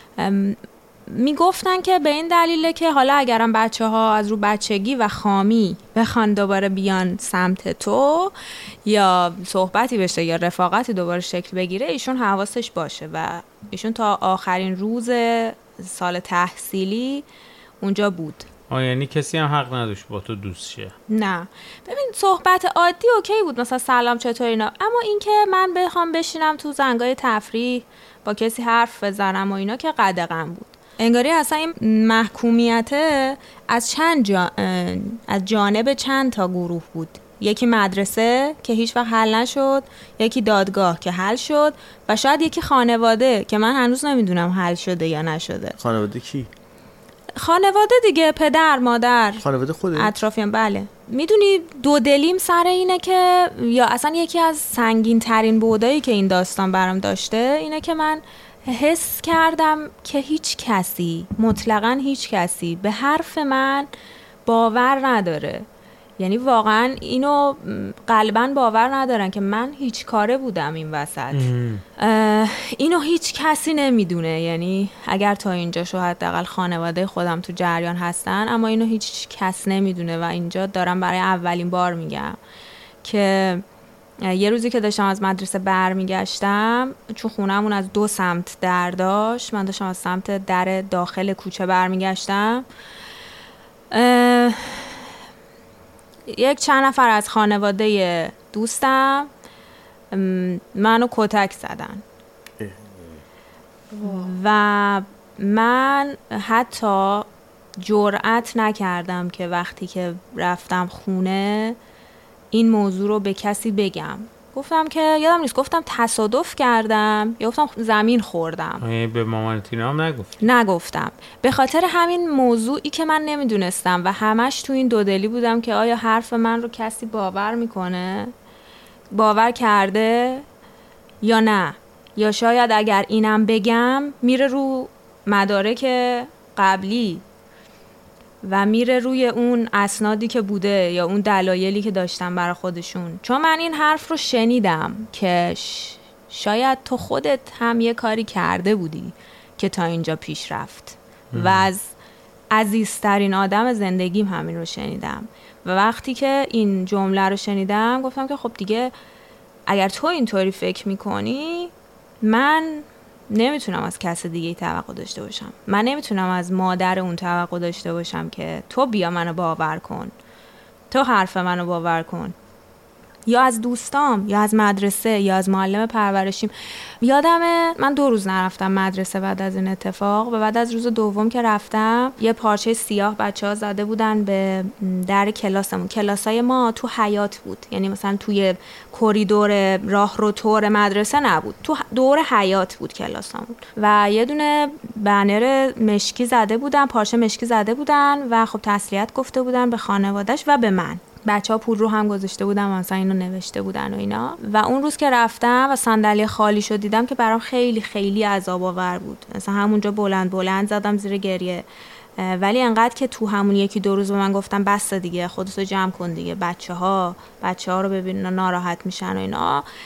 [SPEAKER 5] می گفتن که به این دلیله که حالا اگرم بچه ها از رو بچگی و خامی بخوان دوباره بیان سمت تو یا صحبتی بشه یا رفاقتی دوباره شکل بگیره ایشون حواسش باشه و ایشون تا آخرین روز سال تحصیلی اونجا بود.
[SPEAKER 2] آه یعنی کسی هم حق نداشت با تو دوست شه؟
[SPEAKER 5] نه ببین صحبت عادی اوکی بود، مثلا سلام چطور اینا، اما این که من بخوام بشینم تو زنگای تفریح با کسی حرف بزنم و اینا که قدغن بود. انگاری اصلا این محکومیت از چند جا... از جانب چند تا گروه بود، یکی مدرسه که هیچ وقت حل نشد، یکی دادگاه که حل شد و شاید یکی خانواده که من هنوز نمیدونم حل شده یا نشده.
[SPEAKER 1] خانواده کی؟
[SPEAKER 5] خانواده دیگه، پدر مادر
[SPEAKER 1] خانواده خوده
[SPEAKER 5] اطرافیان. بله میدونی دو دلیم سر اینه که یا اصلا یکی از سنگین ترین بودایی که این داستان برام داشته اینه که من حس کردم که هیچ کسی، مطلقاً هیچ کسی به حرف من باور نداره. یعنی واقعا اینو قلباً باور ندارن که من هیچ کاره بودم این وسط. اینو هیچ کسی نمیدونه، یعنی اگر تا اینجا شو حداقل خانواده خودم تو جریان هستن، اما اینو هیچ کس نمیدونه و اینجا دارم برای اولین بار میگم که یه روزی که داشتم از مدرسه برمیگشتم، چون خونمون از دو سمت در داشت، من داشتم از سمت در داخل کوچه برمیگشتم، یک چند نفر از خانواده دوستم منو کتک زدن و من حتی جرئت نکردم که وقتی که رفتم خونه این موضوع رو به کسی بگم. گفتم که یادم نیست گفتم تصادف کردم یا گفتم زمین خوردم.
[SPEAKER 2] به مامان تینا هم نگفت؟
[SPEAKER 5] نگفتم، به خاطر همین موضوعی که من نمیدونستم و همش تو این دودلی بودم که آیا حرف من رو کسی باور میکنه، باور کرده یا نه، یا شاید اگر اینم بگم میره رو مدارک قبلی و میره روی اون اسنادی که بوده یا اون دلایلی که داشتن برای خودشون. چون من این حرف رو شنیدم که شاید تو خودت هم یه کاری کرده بودی که تا اینجا پیش رفت و از عزیزترین آدم زندگیم همین رو شنیدم و وقتی که این جمله رو شنیدم گفتم که خب دیگه اگر تو اینطوری فکر میکنی من نمیتونم از کس دیگه توقع داشته باشم، من نمیتونم از مادر اون توقع داشته باشم که تو بیا منو باور کن، تو حرف منو باور کن، یا از دوستام یا از مدرسه یا از معلم پرورشیم. یادمه من دو روز نرفتم مدرسه بعد از این اتفاق و بعد از روز دوم که رفتم یه پارچه سیاه بچه‌ها زده بودن به در کلاسمون. کلاسای ما تو حیاط بود، یعنی مثلا توی کریدور راهرو تور مدرسه نبود، تو دور حیاط بود کلاسمون و یه دونه بنر مشکی زده بودن، پارچه مشکی زده بودن و خب تسلیت گفته بودن به خانواده‌اش و به من. بچه‌ها پول رو هم گذاشته بودن و مثلا اینو نوشته بودن و اینا. و اون روز که رفتم و صندلی خالی شد دیدم که برام خیلی خیلی عذاب آور بود. مثلا همونجا بلند بلند زدم زیر گریه. ولی انقدر که تو همون یکی دو روز به من گفتم بس دیگه، خودتو جمع کن دیگه، بچه‌ها بچه‌ها رو ببین ناراحت میشن و اینا.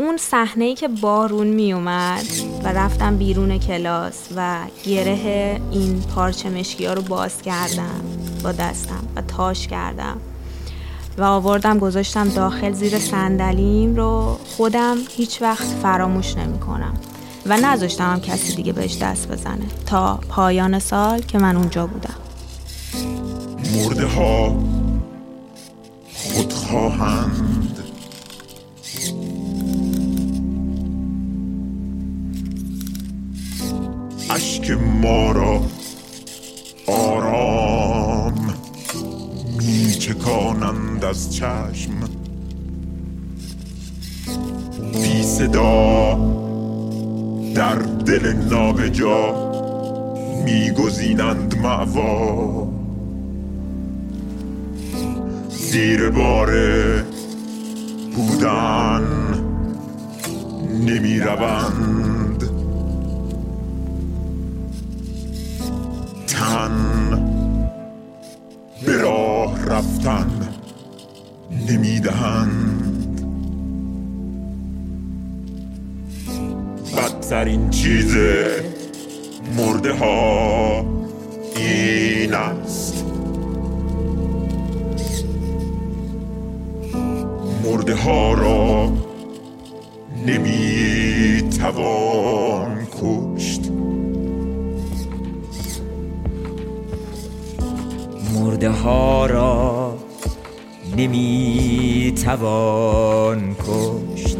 [SPEAKER 5] اون صحنه‌ای که بارون می اومد و رفتم بیرون کلاس و گره این پارچه مشکی‌ها رو باز کردم با دستم و تاش کردم و آوردم گذاشتم داخل زیر صندلیم رو خودم هیچ وقت فراموش نمی کنم و نذاشتم هم کسی دیگه بهش دست بزنه تا پایان سال که من اونجا بودم.
[SPEAKER 9] مرده ها خود خواهند، اشک ما را آرام می چکانند از چشم، بی صدا در دل نابجا می گزینند مأوا، زیر بار بودن نمی روند، تن به راه رفتن نمی دهند. بدترین چیز مرده ها این است، مرده ها را نمی توان کشت.
[SPEAKER 10] مرده ها را نمی توان کشت.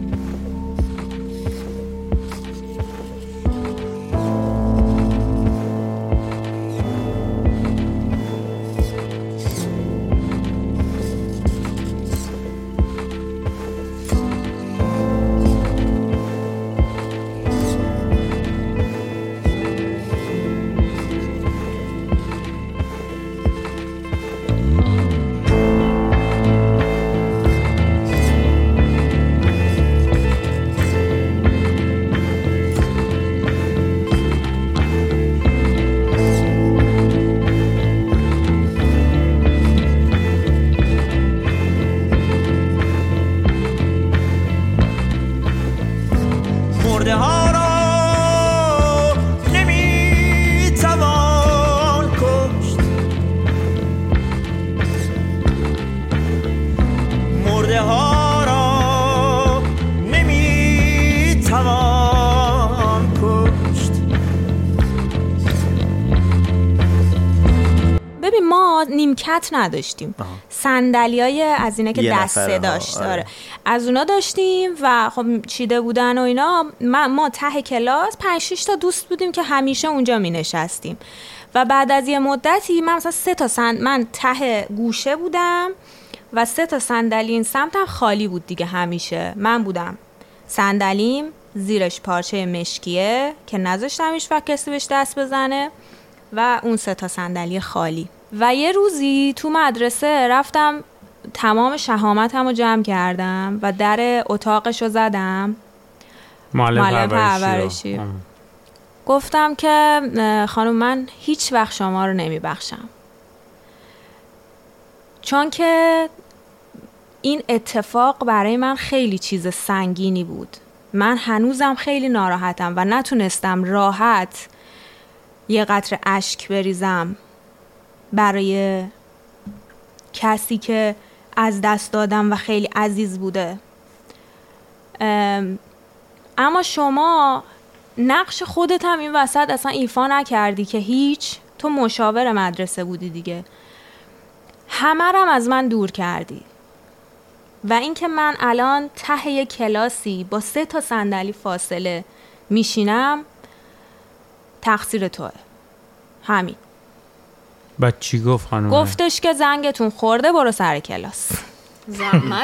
[SPEAKER 5] نیمکت نداشتیم، صندلیای از اینا که دسته داشت داره از اونا داشتیم و خب چیده بودن و اینا. ما, ما ته کلاس پنج شش تا دوست بودیم که همیشه اونجا می نشستیم و بعد از یه مدتی من مثلا سه تا سند من ته گوشه بودم و سه تا صندلی این سمتم خالی بود دیگه. همیشه من بودم صندلیم زیرش پارچه مشکیه که نذاشتم هیچ وقت کسی بهش دست بزنه و اون سه تا صندلی خالی. و یه روزی تو مدرسه رفتم تمام شهامتم رو جمع کردم و در اتاقش رو زدم، معلم پرورشی. گفتم که خانم من هیچ وقت شما رو نمی بخشم، چون که این اتفاق برای من خیلی چیز سنگینی بود. من هنوزم خیلی ناراحتم و نتونستم راحت یه قطره اشک بریزم برای کسی که از دست دادم و خیلی عزیز بوده. اما شما نقش خودت هم این وسط اصلا ایفا نکردی که هیچ. تو مشاور مدرسه بودی دیگه، همه رم از من دور کردی و این که من الان ته یک کلاسی با سه تا صندلی فاصله میشینم تقصیر توه. همین.
[SPEAKER 2] بعد چی گفت خانم؟
[SPEAKER 5] گفتش که زنگتون خورده برو سر کلاس.
[SPEAKER 3] زحمت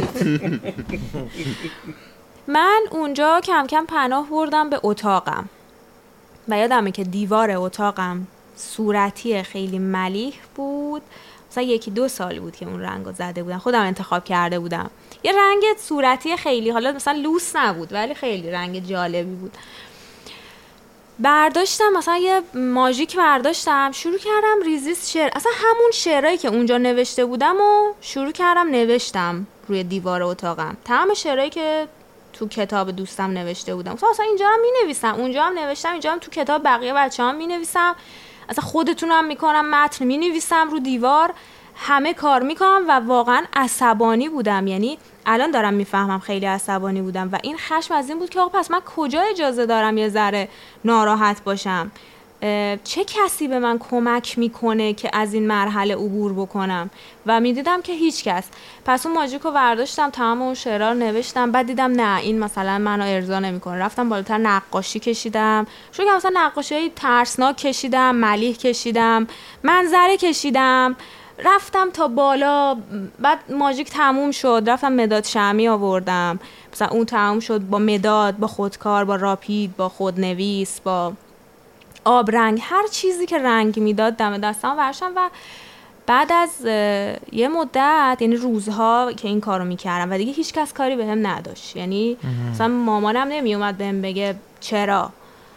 [SPEAKER 5] من اونجا کم کم پناه بردم به اتاقم و یادمه که دیوار اتاقم صورتی خیلی ملیح بود. مثلا یکی دو سال بود که اون رنگو زده بودم، خودم انتخاب کرده بودم. یه رنگ صورتی خیلی، حالا مثلا لوس نبود ولی خیلی رنگ جالبی بود. برداشتم مثلا یه ماژیک برداشتم، شروع کردم ریزیس شعر، اصلا همون شعرهایی که اونجا نوشته بودم و شروع کردم نوشتم روی دیوار اتاقم. تمام شعرهایی که تو کتاب دوستم نوشته بودم. تو اصلا اینجا هم می‌نویسم، اونجا هم نوشتم، اینجا هم تو کتاب بقیه بچه‌ها می‌نویسم، اصلا خودتونم میکنم، متن می‌نویسم رو دیوار، همه کار میکنم و واقعا عصبانی بودم. یعنی الان دارم میفهمم خیلی عصبانی بودم و این خشم از این بود که آقا پس من کجا اجازه دارم یه ذره ناراحت باشم؟ چه کسی به من کمک میکنه که از این مرحله عبور بکنم؟ و میدیدم که هیچ کس. پس اون ماژیکو برداشتم، تمام اون شعرها رو نوشتم، بعد دیدم نه این مثلا منو ارضا نمیکنه، رفتم بالاتر نقاشی کشیدم، چون که مثلا نقاشی ترسناک کشیدم، ملیح کشیدم، منظره کشیدم، رفتم تا بالا. بعد ماژیک تموم شد، رفتم مداد شمعی آوردم، مثلا اون تموم شد با مداد، با خودکار، با راپید، با خودنویس، با آب رنگ، هر چیزی که رنگ میداد دم دستم ورشم. و بعد از یه مدت، یعنی روزها که این کارو میکردم و دیگه هیچ کس کاری بهم نداشت، یعنی مثلا مامانم نمیومد بهم بگه چرا،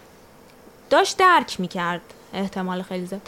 [SPEAKER 5] داشت درک میکرد احتمال خیلی زیاد.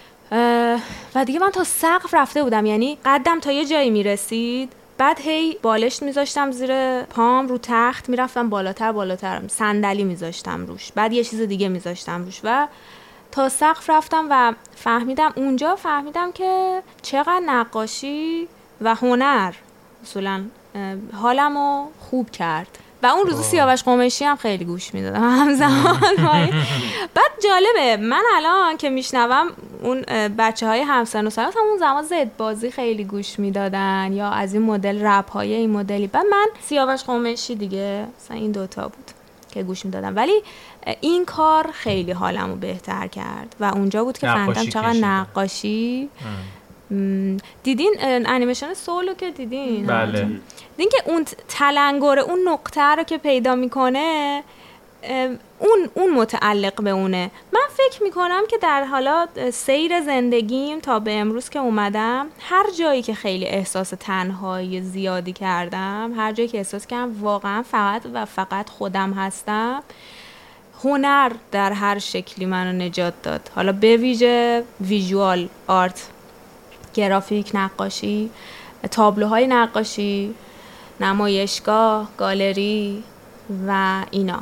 [SPEAKER 5] و دیگه من تا سقف رفته بودم، یعنی قدم تا یه جایی میرسید، بعد هی بالشت میذاشتم زیر پام رو تخت، میرفتم بالاتر بالاتر، صندلی میذاشتم روش، بعد یه چیز دیگه میذاشتم روش و تا سقف رفتم و فهمیدم، اونجا فهمیدم که چقدر نقاشی و هنر اصولا حالمو خوب کرد. و اون روز سیاوش قمیشی هم خیلی گوش میدادم همزمان. بعد جالبه، من الان که میشنوم اون بچه های همسن و سال اون زمان زد بازی خیلی گوش میدادن یا از این مدل رپ های این مدلی، بعد من سیاوش قمیشی دیگه مثلا این دوتا بود که گوش میدادم. ولی این کار خیلی حالمو بهتر کرد و اونجا بود که فهمیدم چقدر نقاشی. دیدین انیمیشن سولو که دیدین؟
[SPEAKER 2] بله.
[SPEAKER 5] دیدین که اون تلنگر، اون نقطه رو که پیدا میکنه، اون اون متعلق به اونه. من فکر میکنم که در حالا سیر زندگیم تا به امروز که اومدم، هر جایی که خیلی احساس تنهایی زیادی کردم، هر جایی که احساس کردم واقعا فقط و فقط خودم هستم، هنر در هر شکلی منو نجات داد. حالا به ویژه ویژوال آرت، گرافیک، نقاشی، تابلوهای نقاشی، نمایشگاه، گالری و اینا.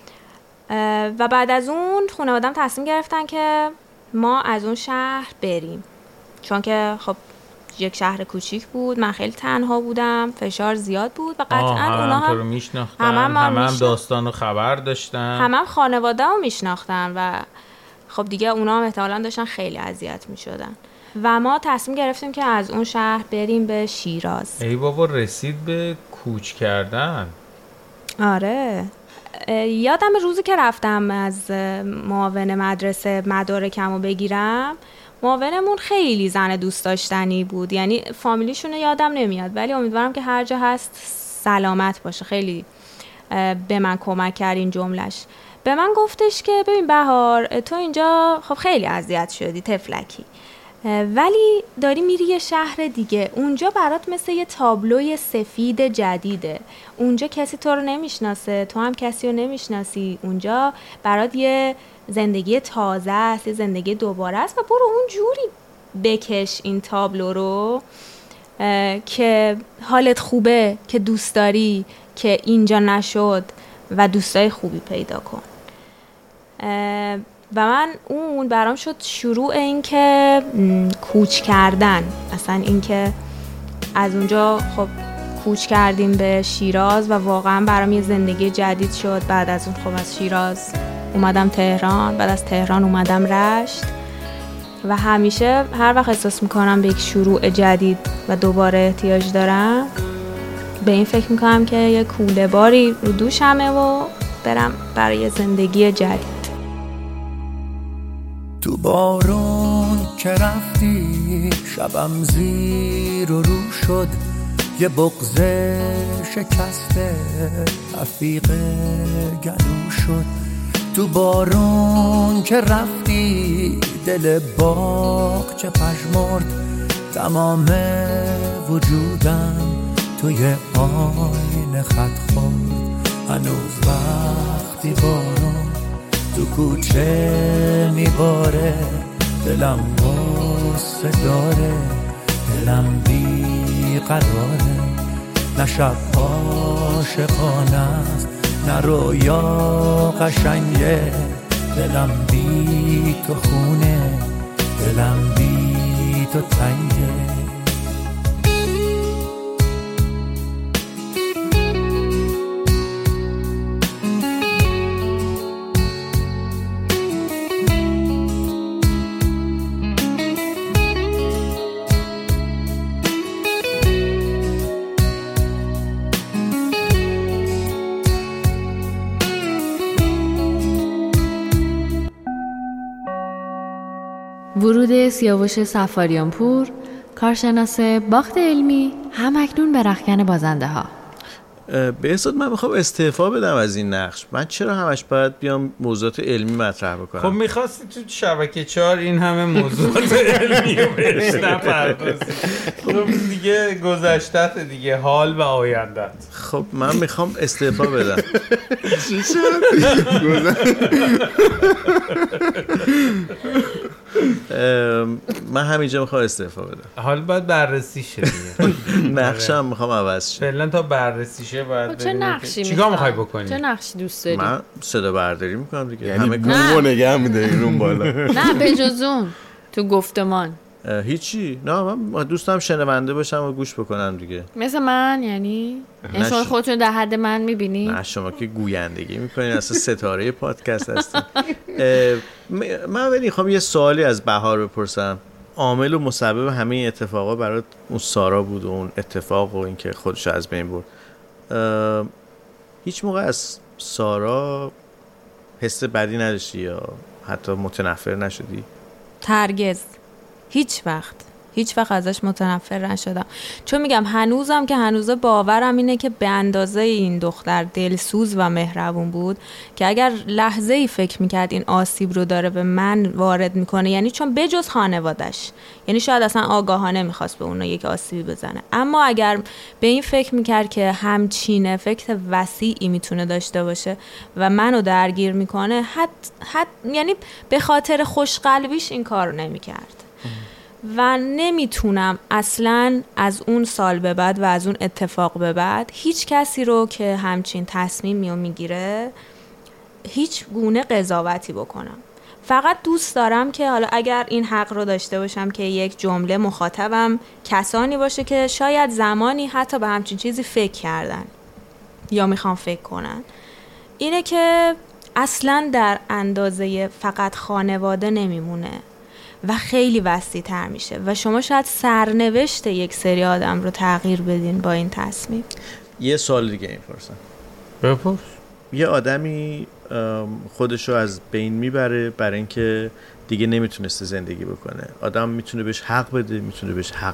[SPEAKER 5] و بعد از اون خانواده‌ام تصمیم گرفتن که ما از اون شهر بریم، چون که خب یک شهر کوچیک بود، من خیلی تنها بودم، فشار زیاد بود و قطعاً اونا هم
[SPEAKER 2] رو میشناختن،
[SPEAKER 5] همه
[SPEAKER 2] هم, هم داستان و خبر داشتن،
[SPEAKER 5] همه هم خانواده رو میشناختن و خب دیگه اونا هم احتمالاً داشتن خیلی اذیت میشدن و ما تصمیم گرفتیم که از اون شهر بریم به شیراز.
[SPEAKER 2] ای بابا رسید به کوچ کردن.
[SPEAKER 5] آره، یادم روزی که رفتم از معاون مدرسه مدارکمو بگیرم، معاونمون خیلی زن دوست داشتنی بود، یعنی فامیلیشون یادم نمیاد ولی امیدوارم که هر جا هست سلامت باشه. خیلی به من کمک کرد این جملش. به من گفتش که ببین بهار، تو اینجا خب خیلی اذیت شدی طفلکی، ولی داری میری یه شهر دیگه، اونجا برات مثل یه تابلوی سفید جدیده، اونجا کسی تو رو نمیشناسه، تو هم کسی رو نمیشناسی، اونجا برات یه زندگی تازه است، یه زندگی دوباره است و برو اون جوری بکش این تابلو رو که حالت خوبه، که دوست داری، که اینجا نشد و دوستای خوبی پیدا کن. و من اون برام شد شروع این که کوچ کردن، اصلا این که از اونجا خب کوچ کردیم به شیراز و واقعا برام یه زندگی جدید شد. بعد از اون خب از شیراز اومدم تهران، بعد از تهران اومدم رشت و همیشه هر وقت احساس میکنم به یک شروع جدید و دوباره احتیاج دارم، به این فکر میکنم که یه کوله باری رو دوشمه و برم برای زندگی جدید.
[SPEAKER 11] تو بارون که رفتی شبم زیر و رو شد، یه بغضه شکسته رفیق گلو شد. تو بارون که رفتی دل باغ چه پژمرد، تمام وجودم توی آینه خط خورد. هنوز وقتی بارون تو کوچه میباره، دلم غصه داره، دلم بی قراره، نه شب عاشقانه است نه رویا قشنگه، دلم بی تو خونه، دلم بی تو تنگه.
[SPEAKER 3] ورود سیاوش سفاریان پور، کارشناس باخت علمی، همکنون به رختکن بازنده ها.
[SPEAKER 1] بهزاد من میخوام استعفا بدم از این نقش. من چرا همش باید بیام موضوعات علمی مطرح بکنم؟
[SPEAKER 2] خب میخواستی تو شبکه چهار این همه موضوعات علمی رو بهش نپردازی. خب دیگه گذشتت دیگه، حال و آیندت.
[SPEAKER 1] خب من میخوام استعفا بدم.
[SPEAKER 7] چی شد؟
[SPEAKER 1] من همینجا میخوام استعفا بدم.
[SPEAKER 2] حال باید بررسی شه دیگه.
[SPEAKER 1] نقشم میخوام عوض شه.
[SPEAKER 2] فعلا تا بررسی شه باید
[SPEAKER 3] چه نقشی
[SPEAKER 2] چیکار میخوای بکنی؟
[SPEAKER 3] چه نقشی دوست داری؟
[SPEAKER 1] من صدا برداری میکنم دیگه.
[SPEAKER 7] یعنی بومو نگه میداری اون بالا.
[SPEAKER 3] نه به جز اون تو گفتمان
[SPEAKER 1] هیچی. نه من دوستم شنونده باشم و گوش بکنم دیگه.
[SPEAKER 3] مثل من یعنی؟ یعنی شما خودتون در حد من میبینی؟
[SPEAKER 1] نه شما که گویندگی میکنین، اصلا ستاره پادکست هستین. من ولی خواهم یه سوالی از بهار بپرسم. عامل و مسبب همه این اتفاقا برای اون سارا بود و اون اتفاق و اینکه خودش از بین برد. هیچ موقع از سارا حس بدی نداشتی یا حتی متنفر نشدی؟
[SPEAKER 5] هرگز، هیچ وقت هیچ وقت ازش متنفر نشدم. چون میگم هنوزم که هنوز باورم اینه که به اندازه این دختر دلسوز و مهربون بود که اگر لحظه ای فکر میکرد این آسیب رو داره به من وارد میکنه، یعنی چون بجز خانوادش، یعنی شاید اصلا آگاهانه میخواست به اونا یک آسیبی بزنه، اما اگر به این فکر میکرد که همچین افکت وسیعی میتونه داشته باشه و منو درگیر میکنه، حد حد یعنی به خاطر خوشقلبیش این کارو نمیکرد. و نمیتونم اصلا از اون سال به بعد و از اون اتفاق به بعد هیچ کسی رو که همچین تصمیمی رو میگیره هیچ گونه قضاوتی بکنم. فقط دوست دارم که حالا اگر این حق رو داشته باشم که یک جمله مخاطبم کسانی باشه که شاید زمانی حتی به همچین چیزی فکر کردن یا میخوام فکر کنن، اینه که اصلا در اندازه فقط خانواده نمیمونه و خیلی وسیع تر میشه و شما شاید سرنوشت یک سری آدم رو تغییر بدین با این تصمیم.
[SPEAKER 1] یه سوال دیگه این پرسن.
[SPEAKER 2] بپرس.
[SPEAKER 1] یه آدمی خودشو از بین میبره برای اینکه دیگه نمیتونسته زندگی بکنه. آدم میتونه بهش حق بده، میتونه بهش حق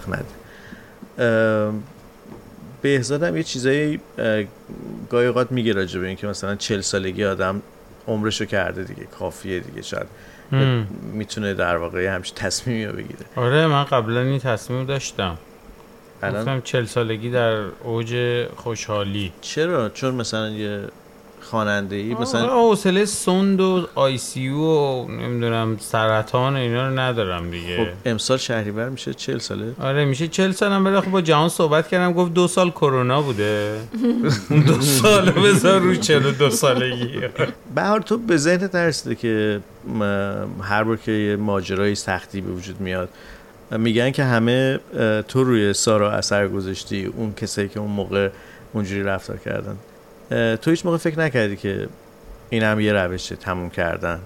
[SPEAKER 1] نده. بهزادم یه چیزایی گاهی اوقات میگه راجع به این که مثلا چهل سالگی آدم عمرشو کرده دیگه، کافیه دیگه، شاید میتونه در واقع همچین تصمیمی رو بگیره.
[SPEAKER 2] آره من قبلا این تصمیم داشتم.
[SPEAKER 1] الان
[SPEAKER 2] گفتم چهل سالگی در اوج خوشحالی.
[SPEAKER 1] چرا؟ چون مثلا یه خواننده‌ای مثلا
[SPEAKER 2] حوصله سوند و آی سی یو و نمیدونم سرطان اینا رو ندارم دیگه.
[SPEAKER 1] خب امسال شهریور میشه چهل ساله.
[SPEAKER 2] آره میشه چهل سالم. ولی خب با جهان صحبت کردم، گفت دو سال کرونا بوده. اون دو سال بذار رو چهل و دو سالگی.
[SPEAKER 1] بهار تو به ذهنت نرسیده که هر بار که یه ماجرای سختی به وجود میاد میگن که همه تو روی سارا اثر گذاشتی، اون کسایی که اون موقع اونجوری رفتار کردن؟ تو هیچ موقع فکر نکردی که این هم یه روشه تموم کردن؟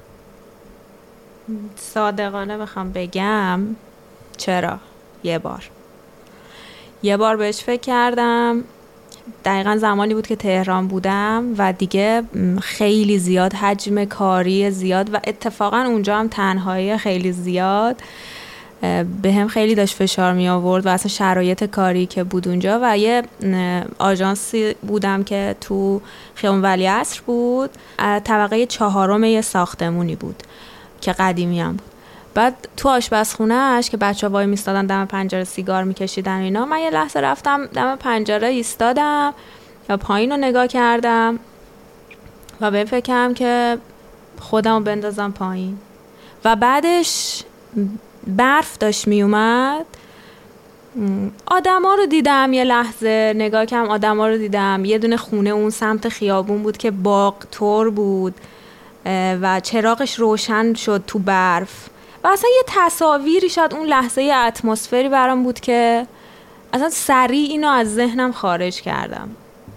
[SPEAKER 5] صادقانه بخوام بگم چرا یه بار یه بار بهش فکر کردم. دقیقا زمانی بود که تهران بودم و دیگه خیلی زیاد حجم کاری زیاد و اتفاقا اونجا هم تنهایی خیلی زیاد به هم خیلی داشت فشار می آورد و اصلا شرایط کاری که بود اونجا. و یه آژانسی بودم که تو خیابون ولیعصر بود، طبقه چهارم یه ساختمونی بود که قدیمی هم بود. بعد تو آشپزخونه‌اش که بچه‌ها وای میستادن دم پنجره سیگار میکشیدن اینا، من یه لحظه رفتم دم پنجره ایستادم و پایین رو نگاه کردم و به فکر کردم که خودم رو بندازم پایین. و بعدش برف داشت می اومد آدما رو دیدم، یه لحظه نگاه کردم آدما رو دیدم. یه دونه خونه اون سمت خیابون بود که باغ طور بود و چراغش روشن شد تو برف و اصلا یه تصاویری شد اون لحظه، یه اتمسفری برام بود که اصلا سریع اینو از ذهنم خارج کردم.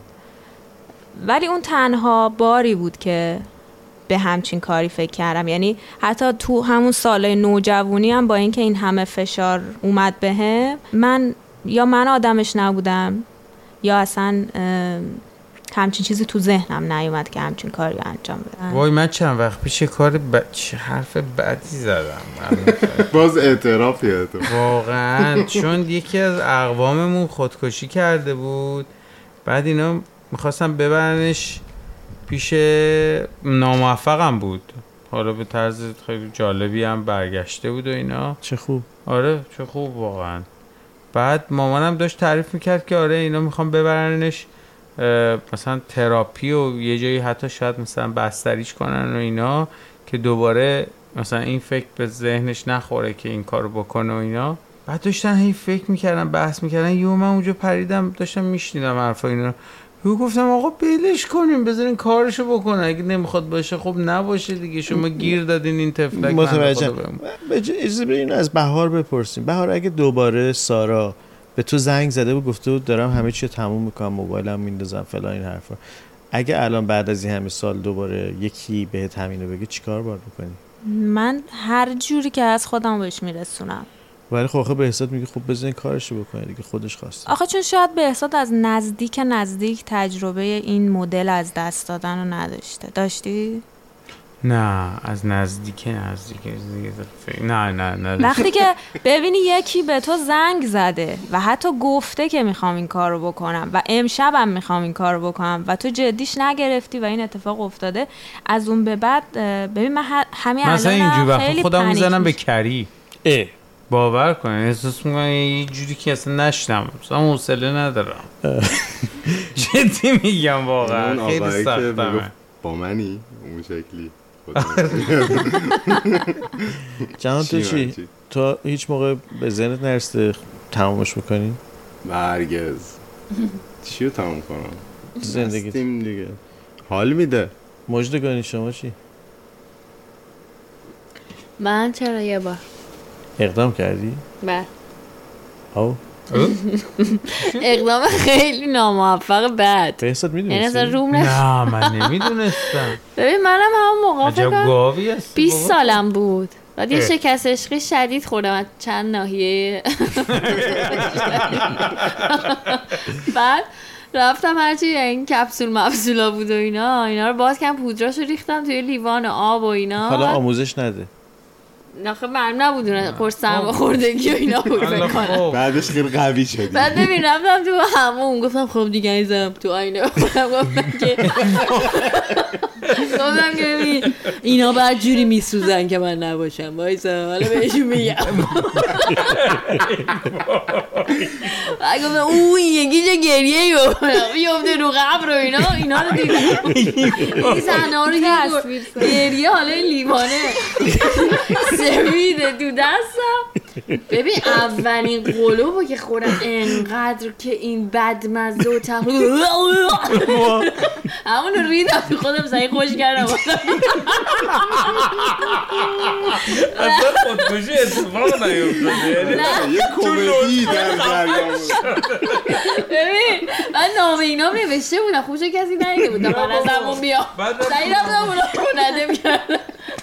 [SPEAKER 5] ولی اون تنها باری بود که به همچین کاری فکر کردم. یعنی حتی تو همون سالای نوجوانی هم با اینکه این همه فشار اومد بهم، من یا من آدمش نبودم یا اصلا همچین چیزی تو ذهنم نیومد که همچین کاری انجام بدم.
[SPEAKER 2] وای من چند وقت پیش کار ب... چه حرف بدی زدم
[SPEAKER 7] باز اعتراف یادم
[SPEAKER 2] واقعا، چون یکی از اقواممون خودکشی کرده بود، بعد اینا میخواستم ببرنش پیش، ناموفقم بود، حالا به طرز خیلی جالبی هم برگشته بود و اینا.
[SPEAKER 1] چه خوب.
[SPEAKER 2] آره چه خوب واقعا. بعد مامانم داشت تعریف میکرد که آره اینا میخوام ببرنش مثلا تراپی و یه جایی حتی شاید مثلا بستریش کنن و اینا که دوباره مثلا این فکر به ذهنش نخوره که این کارو بکنه و اینا. بعد داشتن هی فکر میکردن بحث میکردن، یهو من اونجا پریدم داشتم میشنیدم حرفا اینا، یهو گفتم آقا بلش کنیم بذارین کارشو بکنه، اگه نمیخواد باشه خب نباشه دیگه، شما گیر دادین این تفلک.
[SPEAKER 1] متوجهم. اجازه بدین از بهار بپرسیم. بهار اگه دوباره سارا به تو زنگ زده بود گفته بود دارم همه چی تموم میکنم، موبایلم میندازم فلان این حرفا، اگه الان بعد از این همه سال دوباره یکی بهت همینو بگه چیکار باید بکنی؟
[SPEAKER 5] من هر جوری که از خودم بهش میرسونم.
[SPEAKER 1] ولی خب آخه بهزاد میگه خب بزنین کارشو بکنه دیگه، خودش خواسته.
[SPEAKER 5] آخه چون شاید بهزاد از نزدیک نزدیک تجربه این مدل از دست دادن رو نداشته. داشتی؟
[SPEAKER 2] نه از نزدیک نزدیک نه نه نه
[SPEAKER 5] وقتی که ببینی یکی به تو زنگ زده و حتی گفته که میخوام این کار رو بکنم و امشبم میخوام این کار رو بکنم و تو جدیش نگرفتی و این اتفاق افتاده، از اون به بعد ببین من همین الان
[SPEAKER 2] مثلا اینجور وقت خودم میزنم به کری اه. باور کن احساس میکنم یه جوری که اصلا نشنم، اصلا حوصله ندارم. جدی میگم واقعا خیلی سختمه.
[SPEAKER 7] با منی اون شکلی
[SPEAKER 1] جهان تو چی؟ تو هیچ موقع به ذهنت نرسیده تمامش بکنی؟
[SPEAKER 7] هرگز. چی رو تمام کنم؟
[SPEAKER 1] زندگی
[SPEAKER 7] دیگه حال میده.
[SPEAKER 1] مجدگانی شما چی؟
[SPEAKER 3] من چرا یه بار
[SPEAKER 1] اقدام کردی؟
[SPEAKER 3] بله.
[SPEAKER 1] او
[SPEAKER 3] اقدام خیلی ناموفق بعد.
[SPEAKER 1] بهزاد میدونستی؟
[SPEAKER 3] یعنی روم
[SPEAKER 2] نه من نمیدونستم.
[SPEAKER 3] ببین منم هم موقع
[SPEAKER 2] عجب گاوی هستی.
[SPEAKER 3] بیست سالم بود. بعد یه شکست عشقی شدید خوردم از چند ناحیه. بعد رفتم هرچی این کپسول مفصولا بود و اینا اینا رو باز کردم، پودراشو ریختم توی لیوان آب و اینا.
[SPEAKER 1] حالا آموزش نده.
[SPEAKER 3] نخه معلوم نبودونه قرص سرما خوردگی و اینا بود فکر کنم.
[SPEAKER 7] بعدش خیلی قوی شدی.
[SPEAKER 3] بعد ببین رفتم تو همون گفتم خب دیگه ایزم تو آینه خودم گفتم که گفتم که ببین اینا بعد جوری میسوزن که من نباشم، وایسا حالا بهشون میگم. بعد گفتم اوه این یکی چه گریه ای بیفته رو قبر و اینا اینا رو دیدم. این صحنه ها رو دیدم گریه حالا این لیوانه سویده تو دستم. ببین اولین قلوبو که خورم انقدر که این بدمزه و تم همون رو ریدم تو خودم سعی خوش کردم.
[SPEAKER 2] اصلا خودکشی اتفاق نیفتاده،
[SPEAKER 7] یه کمدی در جریان.
[SPEAKER 3] ببین من نام اینا نوشته بودم، خوشو کسی ندیده بود من از همون بیام سعی رفتم اونا کننده میکردم.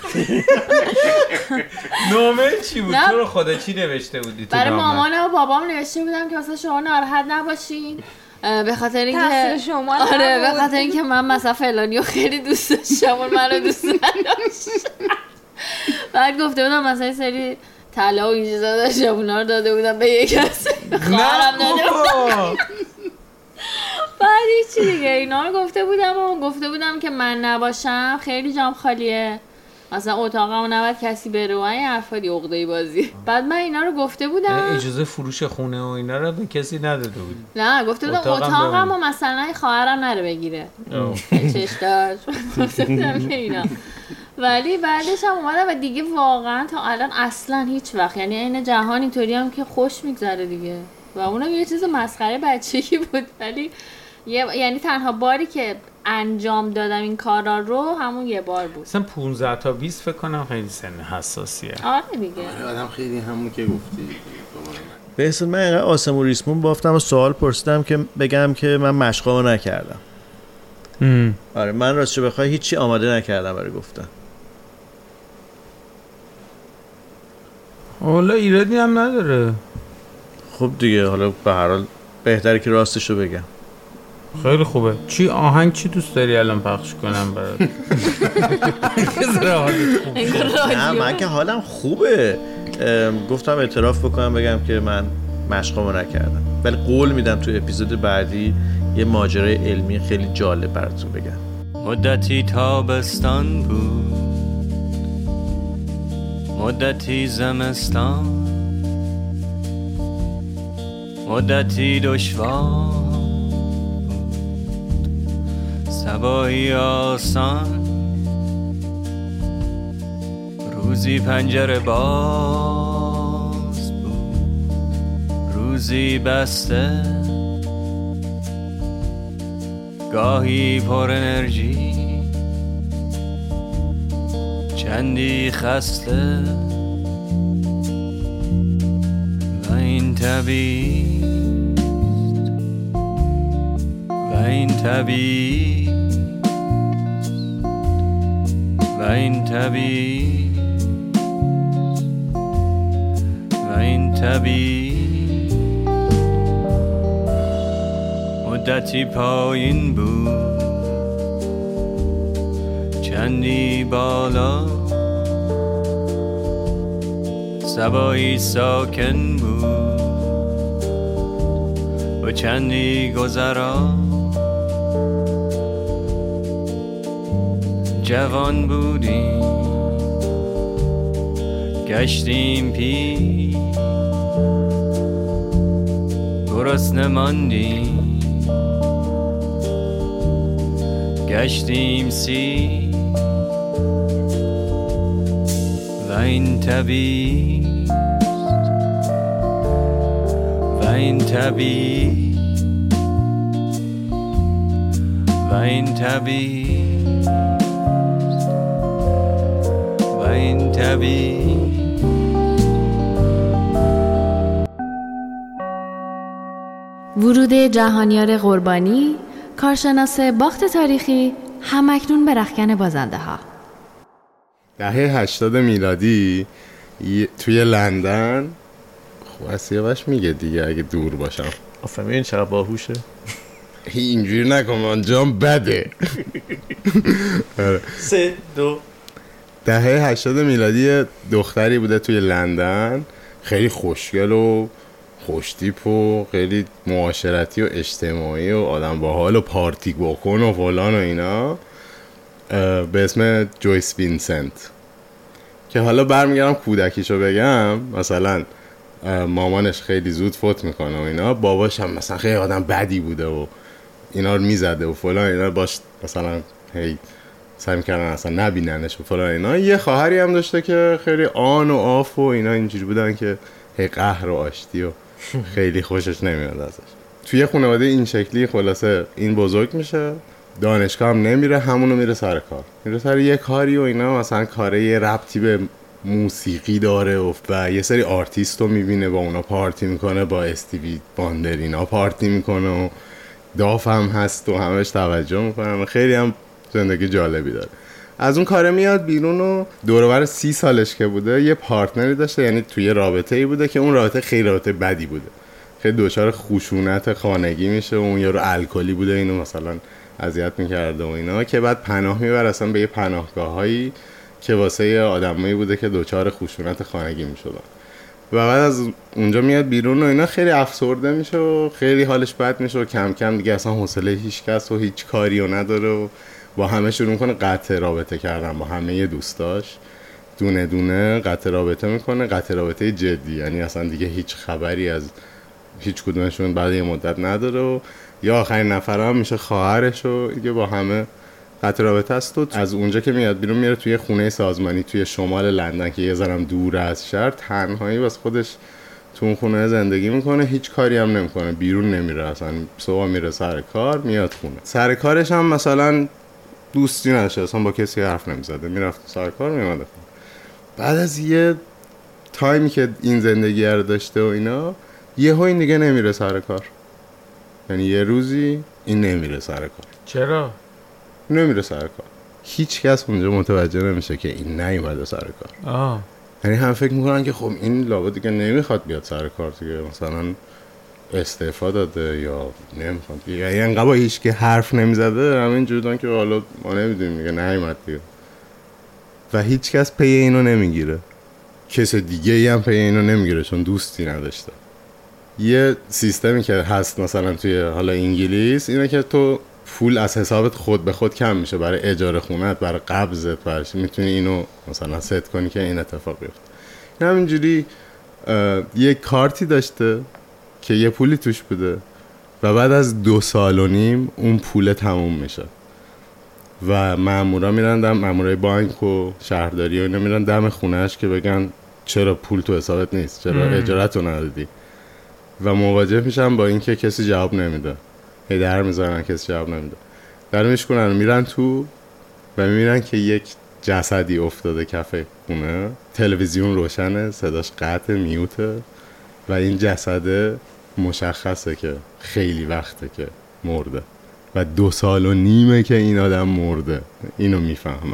[SPEAKER 2] نامه چی بود؟ تو رو خدا چی نوشته بودی تو
[SPEAKER 3] برای
[SPEAKER 2] نامه؟
[SPEAKER 3] مامان و بابام نوشته بودم که مثلا شما ناراحت نباشین به خاطر اینکه
[SPEAKER 5] شما
[SPEAKER 3] آره به خاطر اینکه من مثلا فلانیو خیلی دوست داشتم و منو دوست نداشت. بعد گفته بودم مثلا سری طلا و این چیزا داشتم اونا رو داده بودم به یک کسی، خواهرم داده بودم. بعد هیچی دیگه اینا رو گفته بودم و گفته بودم که من نباشم خیلی جام خالیه، مثلا اتاقمو نباید کسی بره و این حرفا دی عقده‌ای بازی. بعد من اینا رو گفته بودم
[SPEAKER 2] اجازه فروش خونه و اینا رو به کسی نداده بود.
[SPEAKER 3] نه گفته بودم اتاقمو مثلا خواهرم نره بگیره چش داشت. گفته بودم که اینا. ولی بعدش هم اومدم و دیگه واقعا تا الان اصلا هیچ وقت، یعنی این جهان اینطوری هم که خوش میگذره دیگه، و اونم یه چیز مسخره بچگی بود، ولی یعنی تنها باری که انجام دادم این کارا رو همون یه بار بود.
[SPEAKER 2] مثلا پانزده تا بیست فکر کنم خیلی سن حساسیه.
[SPEAKER 3] آره دیگه.
[SPEAKER 7] آره آدم خیلی همون که گفتی.
[SPEAKER 1] به حساب من اینقدر آسم و ریسمون بافتم و سوال پرسیدم که بگم که من مشقامو نکردم. ام. آره من راستش بخوای هیچی آماده نکردم برای گفتن.
[SPEAKER 2] حالا ایرادی هم نداره.
[SPEAKER 1] خب دیگه حالا به هر حال بهتره که راستشو بگم.
[SPEAKER 2] خیلی خوبه. چی آهنگ چی دوست داری الان پخش کنم برات؟
[SPEAKER 1] نه من که حالم خوبه. گفتم اعتراف بکنم بگم که من مشقامو نکردم، ولی قول میدم تو اپیزود بعدی یه ماجرای علمی خیلی جالب براتون بگم.
[SPEAKER 12] مدتی تابستان بود، مدتی زمستان، مدتی دشوار بود، صباحی آسان، روزی پنجره باز بود، روزی بسته، گاهی پر انرژی، چندی خسته، و این طبیعی و این طبیعی و این طبیعی و این طبیعی. مدتی پایین بود، چندی بالا، صبایی ساکن بود و چندی گذرا. جوان بودیم گشتیم پیر، گرسنه ماندیم گشتیم سیر، و این طبیعی و این طبیعی و این طبیعی و این طبیعی.
[SPEAKER 3] ورود جهانیار قربانی، کارشناس باخت تاریخی، همکنون به رختکن بازنده ها.
[SPEAKER 7] دهه هشتاد میلادی توی لندن، خب سیاوش میگه دیگه اگه دور باشم.
[SPEAKER 1] آفرین این چقدر باهوشه.
[SPEAKER 7] اینجوری نکن انجام بده.
[SPEAKER 1] سه دو
[SPEAKER 7] دهه هشتاد میلادی دختری بوده توی لندن، خیلی خوشگل و خوشتیپ و خیلی معاشرتی و اجتماعی و آدم باحال و پارتی بکن و فلان و اینا، به اسم جویس وینسنت، که حالا برمیگردم کودکیشو بگم. مثلا مامانش خیلی زود فوت میکنه و اینا، باباش هم مثلا خیلی آدم بدی بوده و اینا رو میزده و فلان اینا، باش مثلا هی سعی میکردن اصلا نبیننش و فلان اینا. یه خواهری هم داشته که خیلی آن و آف و اینا اینجوری بودن که هی قهر و آشتی و خیلی خوشش نمیاد ازش. توی خانواده این شکلی خلاصه این بزرگ میشه، دانشگاه هم نمیره، همونو میره سر کار، میره سر یه کاری و اینا، مثلا کاره یه ربطی به موسیقی داره و, و یه سری آرتیست رو میبینه با اونا پارتی میکنه، با استیوی واندر اینا پارتی میکنه و داف هم هست و همش توجه میکنه، خیلی هم زندگی جالبی داره. از اون کاره میاد بیرون و دور و بر سی سالش که بوده یه پارتنری داشته، یعنی توی رابطه ای بوده که اون رابطه خیلی رابطه بدی بوده، خیلی دچار خشونت خانگی میشه و اون یارو الکلی بوده، اینو مثلا اذیت میکرده و اینا، که بعد پناه میبره اصلا به یه پناهگاهایی که واسه آدمایی بوده که دچار خشونت خانگی میشدن. و بعد از اونجا میاد بیرون و اینا خیلی افسرده میشه و خیلی حالش بد میشه و کم کم دیگه اصلا حوصله هیچ کس و هیچ کاری رو نداره و با همه شروع میکنه قطع رابطه کردن، با همه دوستاش دونه دونه قطع رابطه میکنه، قطع رابطه جدی، یعنی اصلا دیگه هیچ خبری از هیچ کدومشون بعد یه مدت نداره و یا آخرین نفر هم میشه خواهرش و دیگه با همه قطع رابطه است. و از اونجا که میاد بیرون میره توی خونه سازمانی توی شمال لندن که یه ذرم دور از شهر، تنهایی واسه خودش تو اون خونه زندگی میکنه، هیچ کاری هم نمیکنه، بیرون نمیره اصلا. صبح میره سر کار میاد خونه. سر کارش هم مثلا دوستی نداشته، اصلا با کسی حرف نمیزده، میرفت سر کار میومده خونه. بعد از یه تایمی که این زندگی رو داشته و اینا، یهو این دیگه نمیره سر کار. یعنی یه روزی این نمیره سر کار.
[SPEAKER 2] چرا؟
[SPEAKER 7] نمیره سر کار. هیچ کس اونجا متوجه نمیشه که این نیومده سر کار.
[SPEAKER 2] آه.
[SPEAKER 7] یعنی هم فکر میکنن که خب این لابد دیگه نمیخواد بیاد سر کار دیگه، مثلا استعفا داده یا نمیخواد. یعنی انقدر با هیچ که حرف نمیزده، همین جوردن که حالا ما نمیدونیم دیگه نیومد دیگه. و هیچ کس پی اینو نمیگیره. کس دیگه ای هم پی اینو نمیگیره چون دوستی نداشته. یه سیستمی که هست مثلا توی حالا انگلیس اینه که تو پول از حسابت خود به خود کم میشه برای اجاره خونت، برای قبضت، برای میتونی اینو مثلا ست کنی که این اتفاق بیفته. همینجوری یه کارتی داشته که یه پولی توش بوده و بعد از دو سال و نیم اون پول تموم میشه و مامورا میرن دم، مامورای بانک و شهرداری و اینا میرن دم خونهش که بگن چرا پول تو حسابت نیست، چرا اجارتو ندادی، و مواجه میشن با اینکه کسی جواب نمیده. هی در میذارن کسی جواب نمیده، در میشکنن میرن تو و میبینن که یک جسدی افتاده کف خونه، تلویزیون روشنه، صداش قطع، میوته و این جسده مشخصه که خیلی وقته که مرده و دو سال و نیمه که این آدم مرده. اینو میفهمن.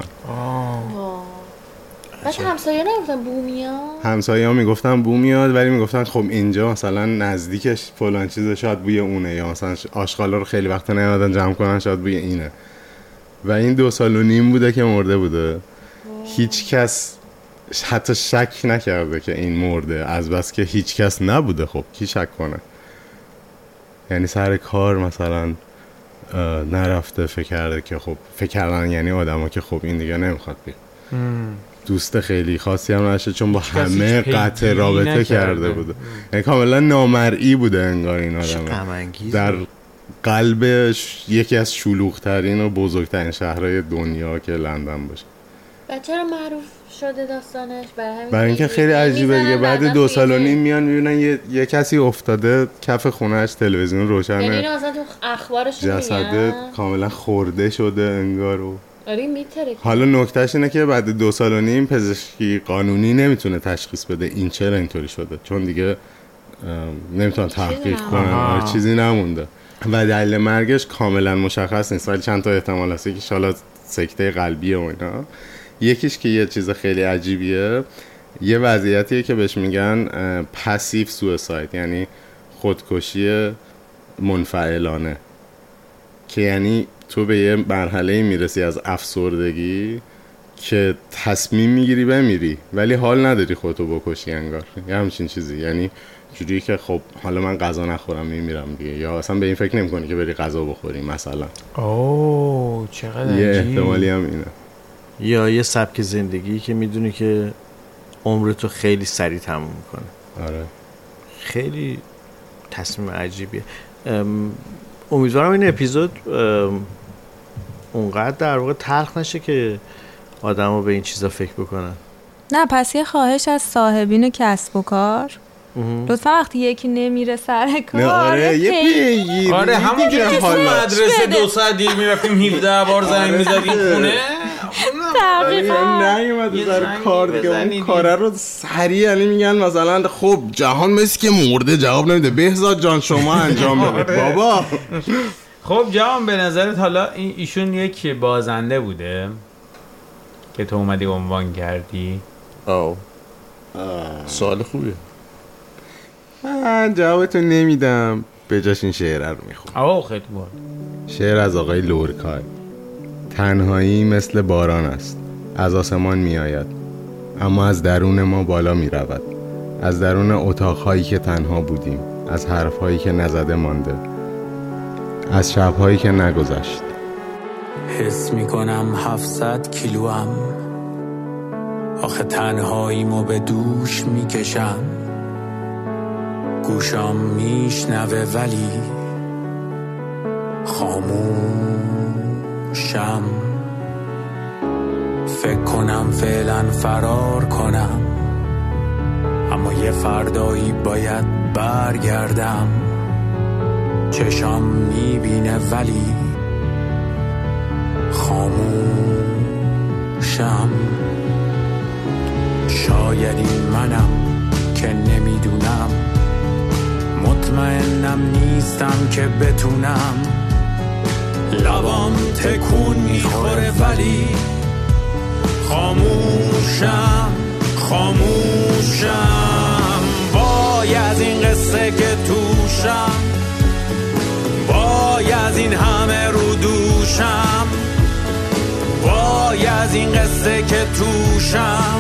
[SPEAKER 3] بس همسایه نمیگفتن بو میاد؟
[SPEAKER 7] همسایه ها میگفتن بو میاد، ولی میگفتن خب اینجا مثلا نزدیکش فلان چیزه، شاید بوی اونه، یا مثلا آشغالا رو خیلی وقت نیومدن جمع کنن، شاید بوی اینه. و این دو سال و نیم بوده که مرده بوده. هیچ کس حتی شک نکرده که این مرده، از بس که هیچ کس نبوده. خب کی شک کنه؟ یعنی سر کار مثلا نرفته، فکر کرده که خب فکر کردن یعنی آدما که خب این دیگه نمیخواد بیاد. دوست خیلی خاصی هم نشه چون با همه قطع رابطه کرده بوده. یعنی کاملا نامرئی بوده انگار این آدم. در قلبش یکی از شلوغ‌ترین و بزرگترین شهرهای دنیا که لندن باشه.
[SPEAKER 3] و چرا معروف شده داستانش؟ برای
[SPEAKER 7] برای اینکه خیلی عجیبه دیگه. بعد دو سال و نیم میان میبینن یه, یه کسی افتاده کف خونهش، تلویزیون روشنه،
[SPEAKER 3] یعنی اینو مثلا تو اخبارش میگن
[SPEAKER 7] جسده کاملا خورده شده انگار. و
[SPEAKER 3] آره میتره.
[SPEAKER 7] حالا نکتهش اینه که بعد دو سال و نیم پزشکی قانونی نمیتونه تشخیص بده این چرا اینطوری شده، چون دیگه نمیتونن تحقیق کنن، چیزی نمونده و دلیل مرگش کاملا مشخص نیست، ولی چند تا احتمال هست که شالا سکته قلبیه و اینا. یکیش که یه چیز خیلی عجیبیه، یه وضعیتیه که بهش میگن پاسیو سویساید، یعنی خودکشی منفعلانه، که یعنی تو به یه مرحله میرسی از افسردگی که تصمیم میگیری بمیری ولی حال نداری خودتو بکشی انگار، یه همچین چیزی. یعنی جوری که خب حالا من غذا نخورم میمیرم دیگه، یا اصلا به این فکر نمی‌کنی که بری غذا بخوری مثلا.
[SPEAKER 2] اوه چقدر
[SPEAKER 7] یه احتمالی هم اینه.
[SPEAKER 1] یا یه سبک زندگی که میدونی که عمرتو خیلی سریع تموم میکنه.
[SPEAKER 7] آره
[SPEAKER 1] خیلی تصمیم عجیبیه. امیدوارم این اپیزود اونقدر در واقع تلخ نشه که آدم‌ها به این چیزا فکر بکنن.
[SPEAKER 5] نه پس یه خواهش از صاحبین کسب و کار، لطفا وقتی یکی نمیره سر کار،
[SPEAKER 7] نه آره یه پیگیری،
[SPEAKER 2] آره همونجوری که تو مدرسه دو ساعت دیر میرفتیم هفده بار زنگ میزدیم خونه،
[SPEAKER 7] دقیقا نیومده سر کار دیگه، اون کاره رو سریع یعنی میگن مثلا خب جهان مثل که مرده جواب نمیده، بهزاد جان شما انجام بده بابا.
[SPEAKER 2] خب جوان به نظرت حالا این ایشون یک بازنده بوده که تو اومدی عنوان کردی؟
[SPEAKER 1] آو سوال خوبیه.
[SPEAKER 7] من جوابتو نمیدم، به جاش این شعره رو میخونم.
[SPEAKER 2] آه خیلی باحال.
[SPEAKER 7] شعر از آقای لورکای. تنهایی مثل باران است، از آسمان می آید اما از درون ما بالا می رود، از درون اتاقهایی که تنها بودیم، از حرفهایی که نزده مانده، از شبهایی که نگذشت.
[SPEAKER 11] حس می کنم هفتصد کیلوام، آخه تنهاییمو به دوش می کشم، گوشام میشنوه ولی خاموشم. فکر کنم فعلا فرار کنم، اما یه فردایی باید برگردم. چشام میبینه ولی خاموشم. شاید این منم که نمیدونم، مطمئنم نیستم که بتونم. لبام تکون میخوره ولی خاموشم خاموشم. وای از این قصه که توشم، وای از این همه رو دوشم، وای از این قصه که توشم.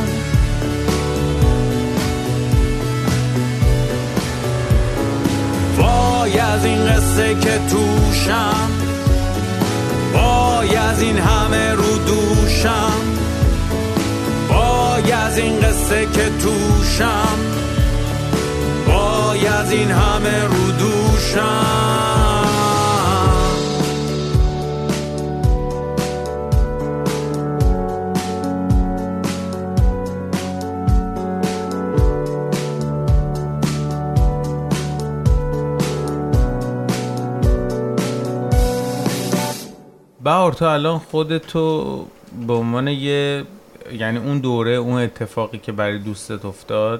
[SPEAKER 11] وای از این قصه که توشم، وای از این همه رو دوشم، وای از این قصه که توشم، وای از این همه رو دوشم.
[SPEAKER 2] بهار تو الان خودتو به عنوان یه، یعنی اون دوره، اون اتفاقی که برای دوستت افتاد،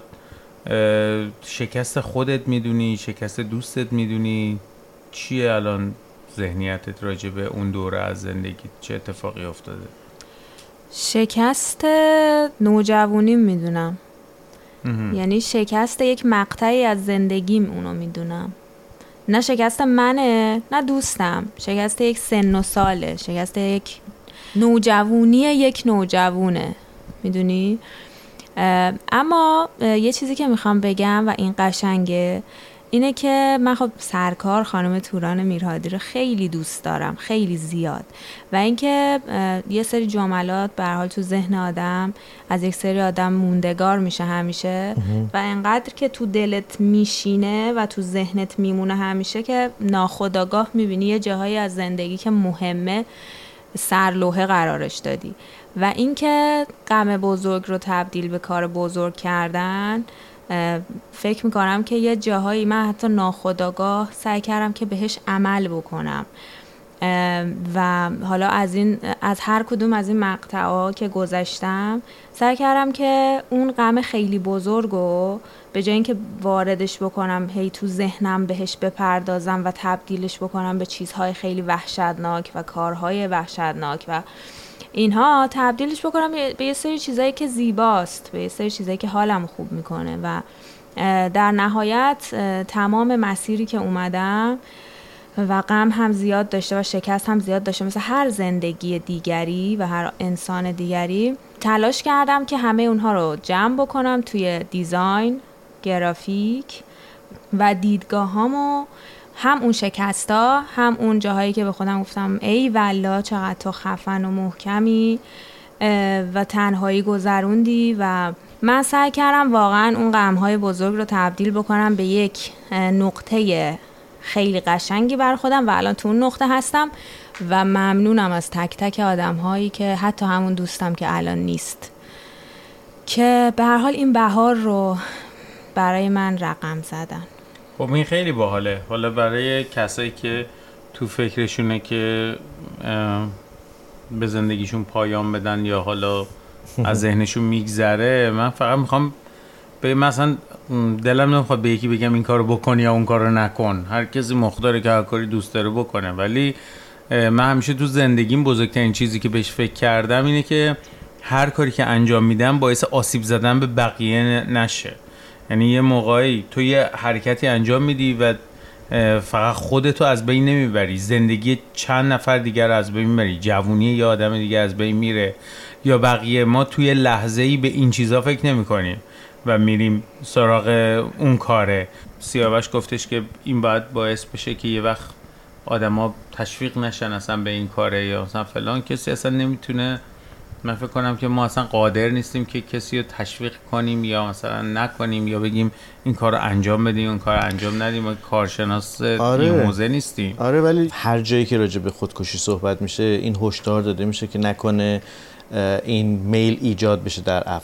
[SPEAKER 2] شکست خودت میدونی، شکست دوستت میدونی؟ چیه الان ذهنیتت راجع به اون دوره از زندگی؟ چه اتفاقی افتاده؟
[SPEAKER 5] شکست نوجوانیم میدونم، یعنی شکست یک مقطعی از زندگیم اونو میدونم. نه شکست منه نه دوستم، شکست یک سن و ساله، شکست یک نوجوانی یک نوجوونه، میدونی؟ اما یه چیزی که میخوام بگم و این قشنگه اینه که من خب سرکار خانم توران میرهادی رو خیلی دوست دارم، خیلی زیاد، و اینکه یه سری جملات به هر حال تو ذهن آدم از یک سری آدم موندگار میشه همیشه و انقدر که تو دلت میشینه و تو ذهنت میمونه همیشه که ناخودآگاه میبینی یه جاهایی از زندگی که مهمه سرلوحه قرارش دادی. و اینکه غم بزرگ رو تبدیل به کار بزرگ کردن، فکر میکنم که یه جاهایی من حتی ناخودآگاه سعی کردم که بهش عمل بکنم و حالا از این از هر کدوم از این مقطع‌ها که گذشتم سعی کردم که اون غم خیلی بزرگو به جای اینکه واردش بکنم هی تو ذهنم بهش بپردازم و تبدیلش بکنم به چیزهای خیلی وحشتناک و کارهای وحشتناک و اینها، تبدیلش بکنم به یه سری چیزایی که زیباست، به یه سری چیزایی که حالم خوب میکنه. و در نهایت تمام مسیری که اومدم و غم هم زیاد داشته و شکست هم زیاد داشته، مثل هر زندگی دیگری و هر انسان دیگری، تلاش کردم که همه اونها رو جمع بکنم توی دیزاین، گرافیک و دیدگاهامو، هم اون شکستا هم اون جاهایی که به خودم گفتم ای والله چقدر تو خفن و محکمی و تنهایی گذروندی. و من سعی کردم واقعا اون غمهای بزرگ رو تبدیل بکنم به یک نقطه خیلی قشنگی بر خودم و الان تو اون نقطه هستم و ممنونم از تک تک آدم هایی که حتی همون دوستم که الان نیست که به هر حال این بهار رو برای من رقم زدن.
[SPEAKER 2] خب این خیلی باحاله. حالا برای کسایی که تو فکرشونه که به زندگیشون پایان بدن یا حالا از ذهنشون میگذره، من فقط میخوام به مثلا دلم نمیخواد به یکی بگم این کارو بکن یا اون کارو نکن، هر کسی مختاره که هر کاری دوست داره بکنه، ولی من همیشه تو زندگیم بزرگترین چیزی که بهش فکر کردم اینه که هر کاری که انجام میدم باعث آسیب زدن به بقیه نشه. یعنی یه موقعی تو یه حرکتی انجام میدی و فقط خودتو از بین نمیبری، زندگی چند نفر دیگر از بین میبری، جوونی یه آدم دیگه از بین میره یا بقیه. ما توی لحظه‌ای به این چیزا فکر نمی‌کنیم و میریم سراغ اون کاره. سیاوش گفتش که این باید باعث بشه که یه وقت آدما تشویق نشن اصلا به این کاره یا مثلا فلان کسی اصلا نمیتونه. من فکر کنم که ما اصلا قادر نیستیم که کسی رو تشویق کنیم یا مثلا نکنیم یا بگیم این کار رو انجام بدیم اون کار رو انجام ندیم. ما کارشناس
[SPEAKER 1] آره.
[SPEAKER 2] این حوزه نیستیم.
[SPEAKER 1] آره، ولی هر جایی که راجع به خودکشی صحبت میشه این هشدار داده میشه که نکنه این میل ایجاد بشه در افراد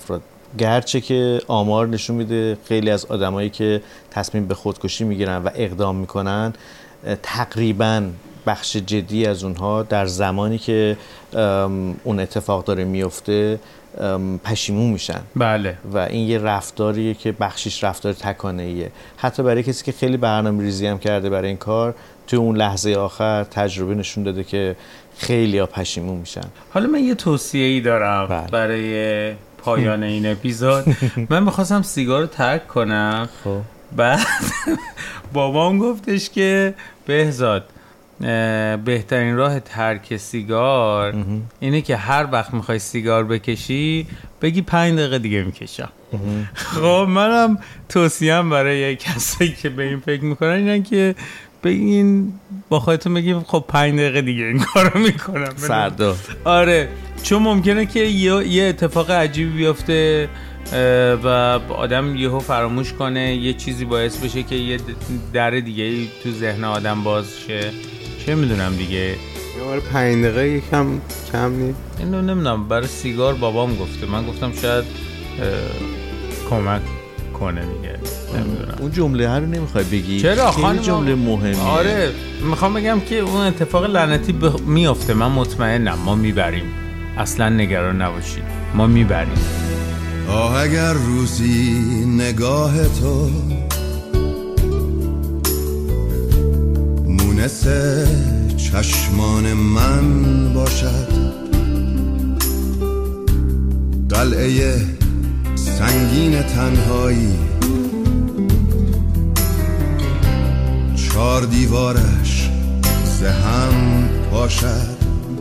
[SPEAKER 1] گرچه که آمار نشون میده خیلی از آدمایی که تصمیم به خودکشی میگیرن و اقدام میکنن تقریباً بخش جدی از اونها در زمانی که اون اتفاق داره میفته پشیمون میشن.
[SPEAKER 2] بله.
[SPEAKER 1] و این یه رفتاریه که بخشش رفتار تکانه‌ایه. حتی برای کسی که خیلی برنامه‌ریزی هم کرده برای این کار، توی اون لحظه آخر تجربه نشون داده که خیلی ها پشیمون میشن.
[SPEAKER 2] حالا من یه توصیه‌ای دارم
[SPEAKER 1] بله.
[SPEAKER 2] برای پایان این اپیزود. من می‌خواستم سیگار رو ترک کنم.
[SPEAKER 1] خب
[SPEAKER 2] بعد بابام گفتش که بهزاد بهترین راه ترک سیگار اینه که هر وقت میخوای سیگار بکشی بگی پنج دقیقه دیگه میکشم. خب منم توصیهم برای کسایی که به این فکر میکنن اینه که بگین با خودتون بگیم خب پنج دقیقه دیگه این کارو میکنم
[SPEAKER 1] فردا.
[SPEAKER 2] آره، چون ممکنه که یه اتفاق عجیبی بیفته و آدم یهو فراموش کنه، یه چیزی باعث بشه که یه در دیگه تو ذهن آدم باز شه. چه میدونم دیگه،
[SPEAKER 7] برای پنج دقیقه یکم کم نیست.
[SPEAKER 2] اینو نمیدونم، برای سیگار بابام گفته، من گفتم شاید کمک کنه دیگه، نمیدونم.
[SPEAKER 1] اون جمله ها رو نمیخوای بگی؟
[SPEAKER 2] چرا
[SPEAKER 1] خیلی جمله مهمیه.
[SPEAKER 2] آره میخوام بگم که اون اتفاق لعنتی ب... میافته، من مطمئنم ما میبریم، اصلا نگران نباشید، ما میبریم.
[SPEAKER 13] آه اگر روزی نگاه تو مونس چشمان من باشد، قلعه سنگین تنهایی چار دیوارش زهم باشد،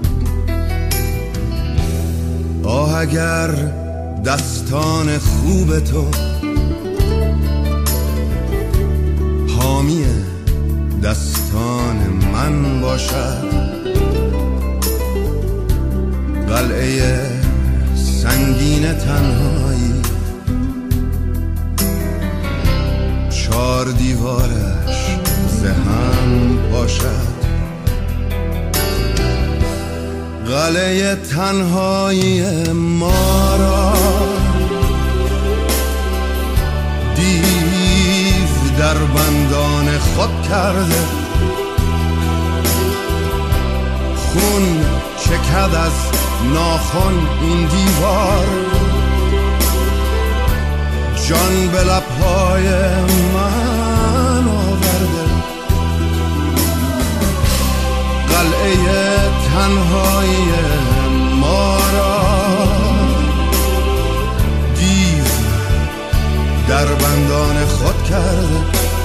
[SPEAKER 13] آه اگر دستان خوب تو حامی دستان من باشد، قلعه سنگین تنهایی چار دیوارش زهم باشد، قلعه تنهایی ما را دیو در بندان خود کرده، خون چکد از ناخن این دیوار، جان به لبهای من آورده، قلعه تنهایی ما را دیو در بندان خود کرده،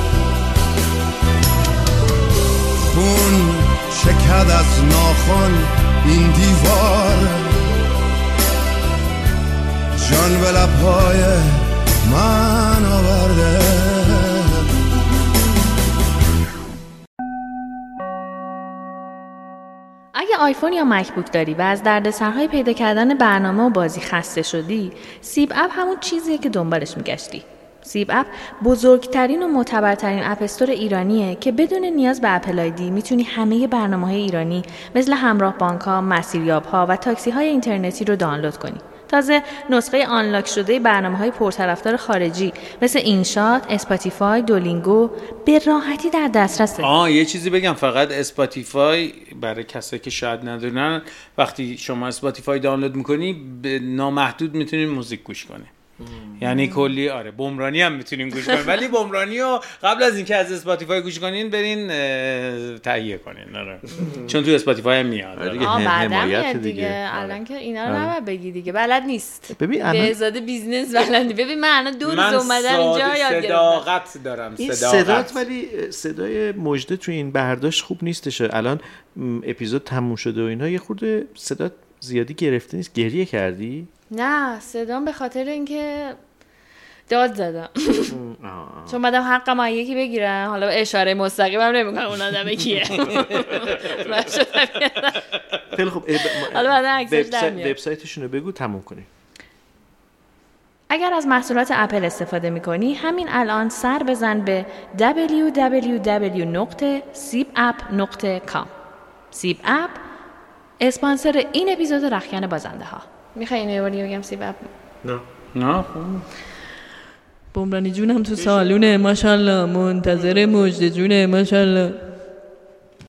[SPEAKER 13] خون چکد از ناخن این دیوار، جان به لبهای من آورده.
[SPEAKER 3] اگه آیفون یا مکبوک داری و از دردسرهای پیدا کردن برنامه و بازی خسته شدی، سیب اپ همون چیزیه که دنبالش میگشتی. سیب اپ بزرگترین و معتبرترین اپ استور ایرانیه که بدون نیاز به اپل آیدی میتونی همه برنامه‌های ایرانی مثل همراه بانک‌ها، مسیریاب‌ها و تاکسی‌های اینترنتی رو دانلود کنی. تازه نسخه آنلاک شده برنامه‌های پرطرفدار خارجی مثل اینشات، اسپاتیفای، دولینگو به راحتی در دسترسه.
[SPEAKER 2] آه یه چیزی بگم فقط، اسپاتیفای برای کسایی که شاید ندونن، وقتی شما اسپاتیفای دانلود می‌کنی به نامحدود میتونید موزیک گوش کنی. یعنی کلی آره بمرانی هم میتونین گوش کنین، ولی بمرانی رو قبل از اینکه از اسپاتیفای گوش کنین برین تهیه کنین. آره چون تو اسپاتیفای هم میاد.
[SPEAKER 3] آره حمایت دیگه. الان که اینا رو نباید بگی دیگه، بلد نیست.
[SPEAKER 1] ببین الان
[SPEAKER 3] بهزاد بیزنس بلدی. ببین من الان دو روز اومدم اینجا یاد گرفتم.
[SPEAKER 2] صداقت دارم،
[SPEAKER 1] صداقت. ولی صدای مجده تو این برداشت خوب نیستش. الان اپیزود تموم شده و اینا، یه خورده صدا زیادی گرفته نیست. گریه کردی؟
[SPEAKER 3] نه صدام به خاطر اینکه داد زدم چون بعدم حقم از یکی بگیرم، حالا اشاره مستقیم هم نمیکنم اون آدم کیه.
[SPEAKER 1] خیلی خوب،
[SPEAKER 3] حالا بعدا عکسش در میاد.
[SPEAKER 1] وبسایتشون رو بگو تموم کنیم.
[SPEAKER 3] اگر از محصولات اپل استفاده میکنی همین الان سر بزن به دبلیو دبلیو دبلیو دات سیب اپ دات کام. سیب اپ اسپانسر این اپیزود رختکن بازنده ها. میخوای اینو یه باری بگم سیب اپ؟
[SPEAKER 1] نه
[SPEAKER 2] نه خوب.
[SPEAKER 14] بمرانی جونم تو سالونه ماشالله، منتظر مجد جونه ماشالله.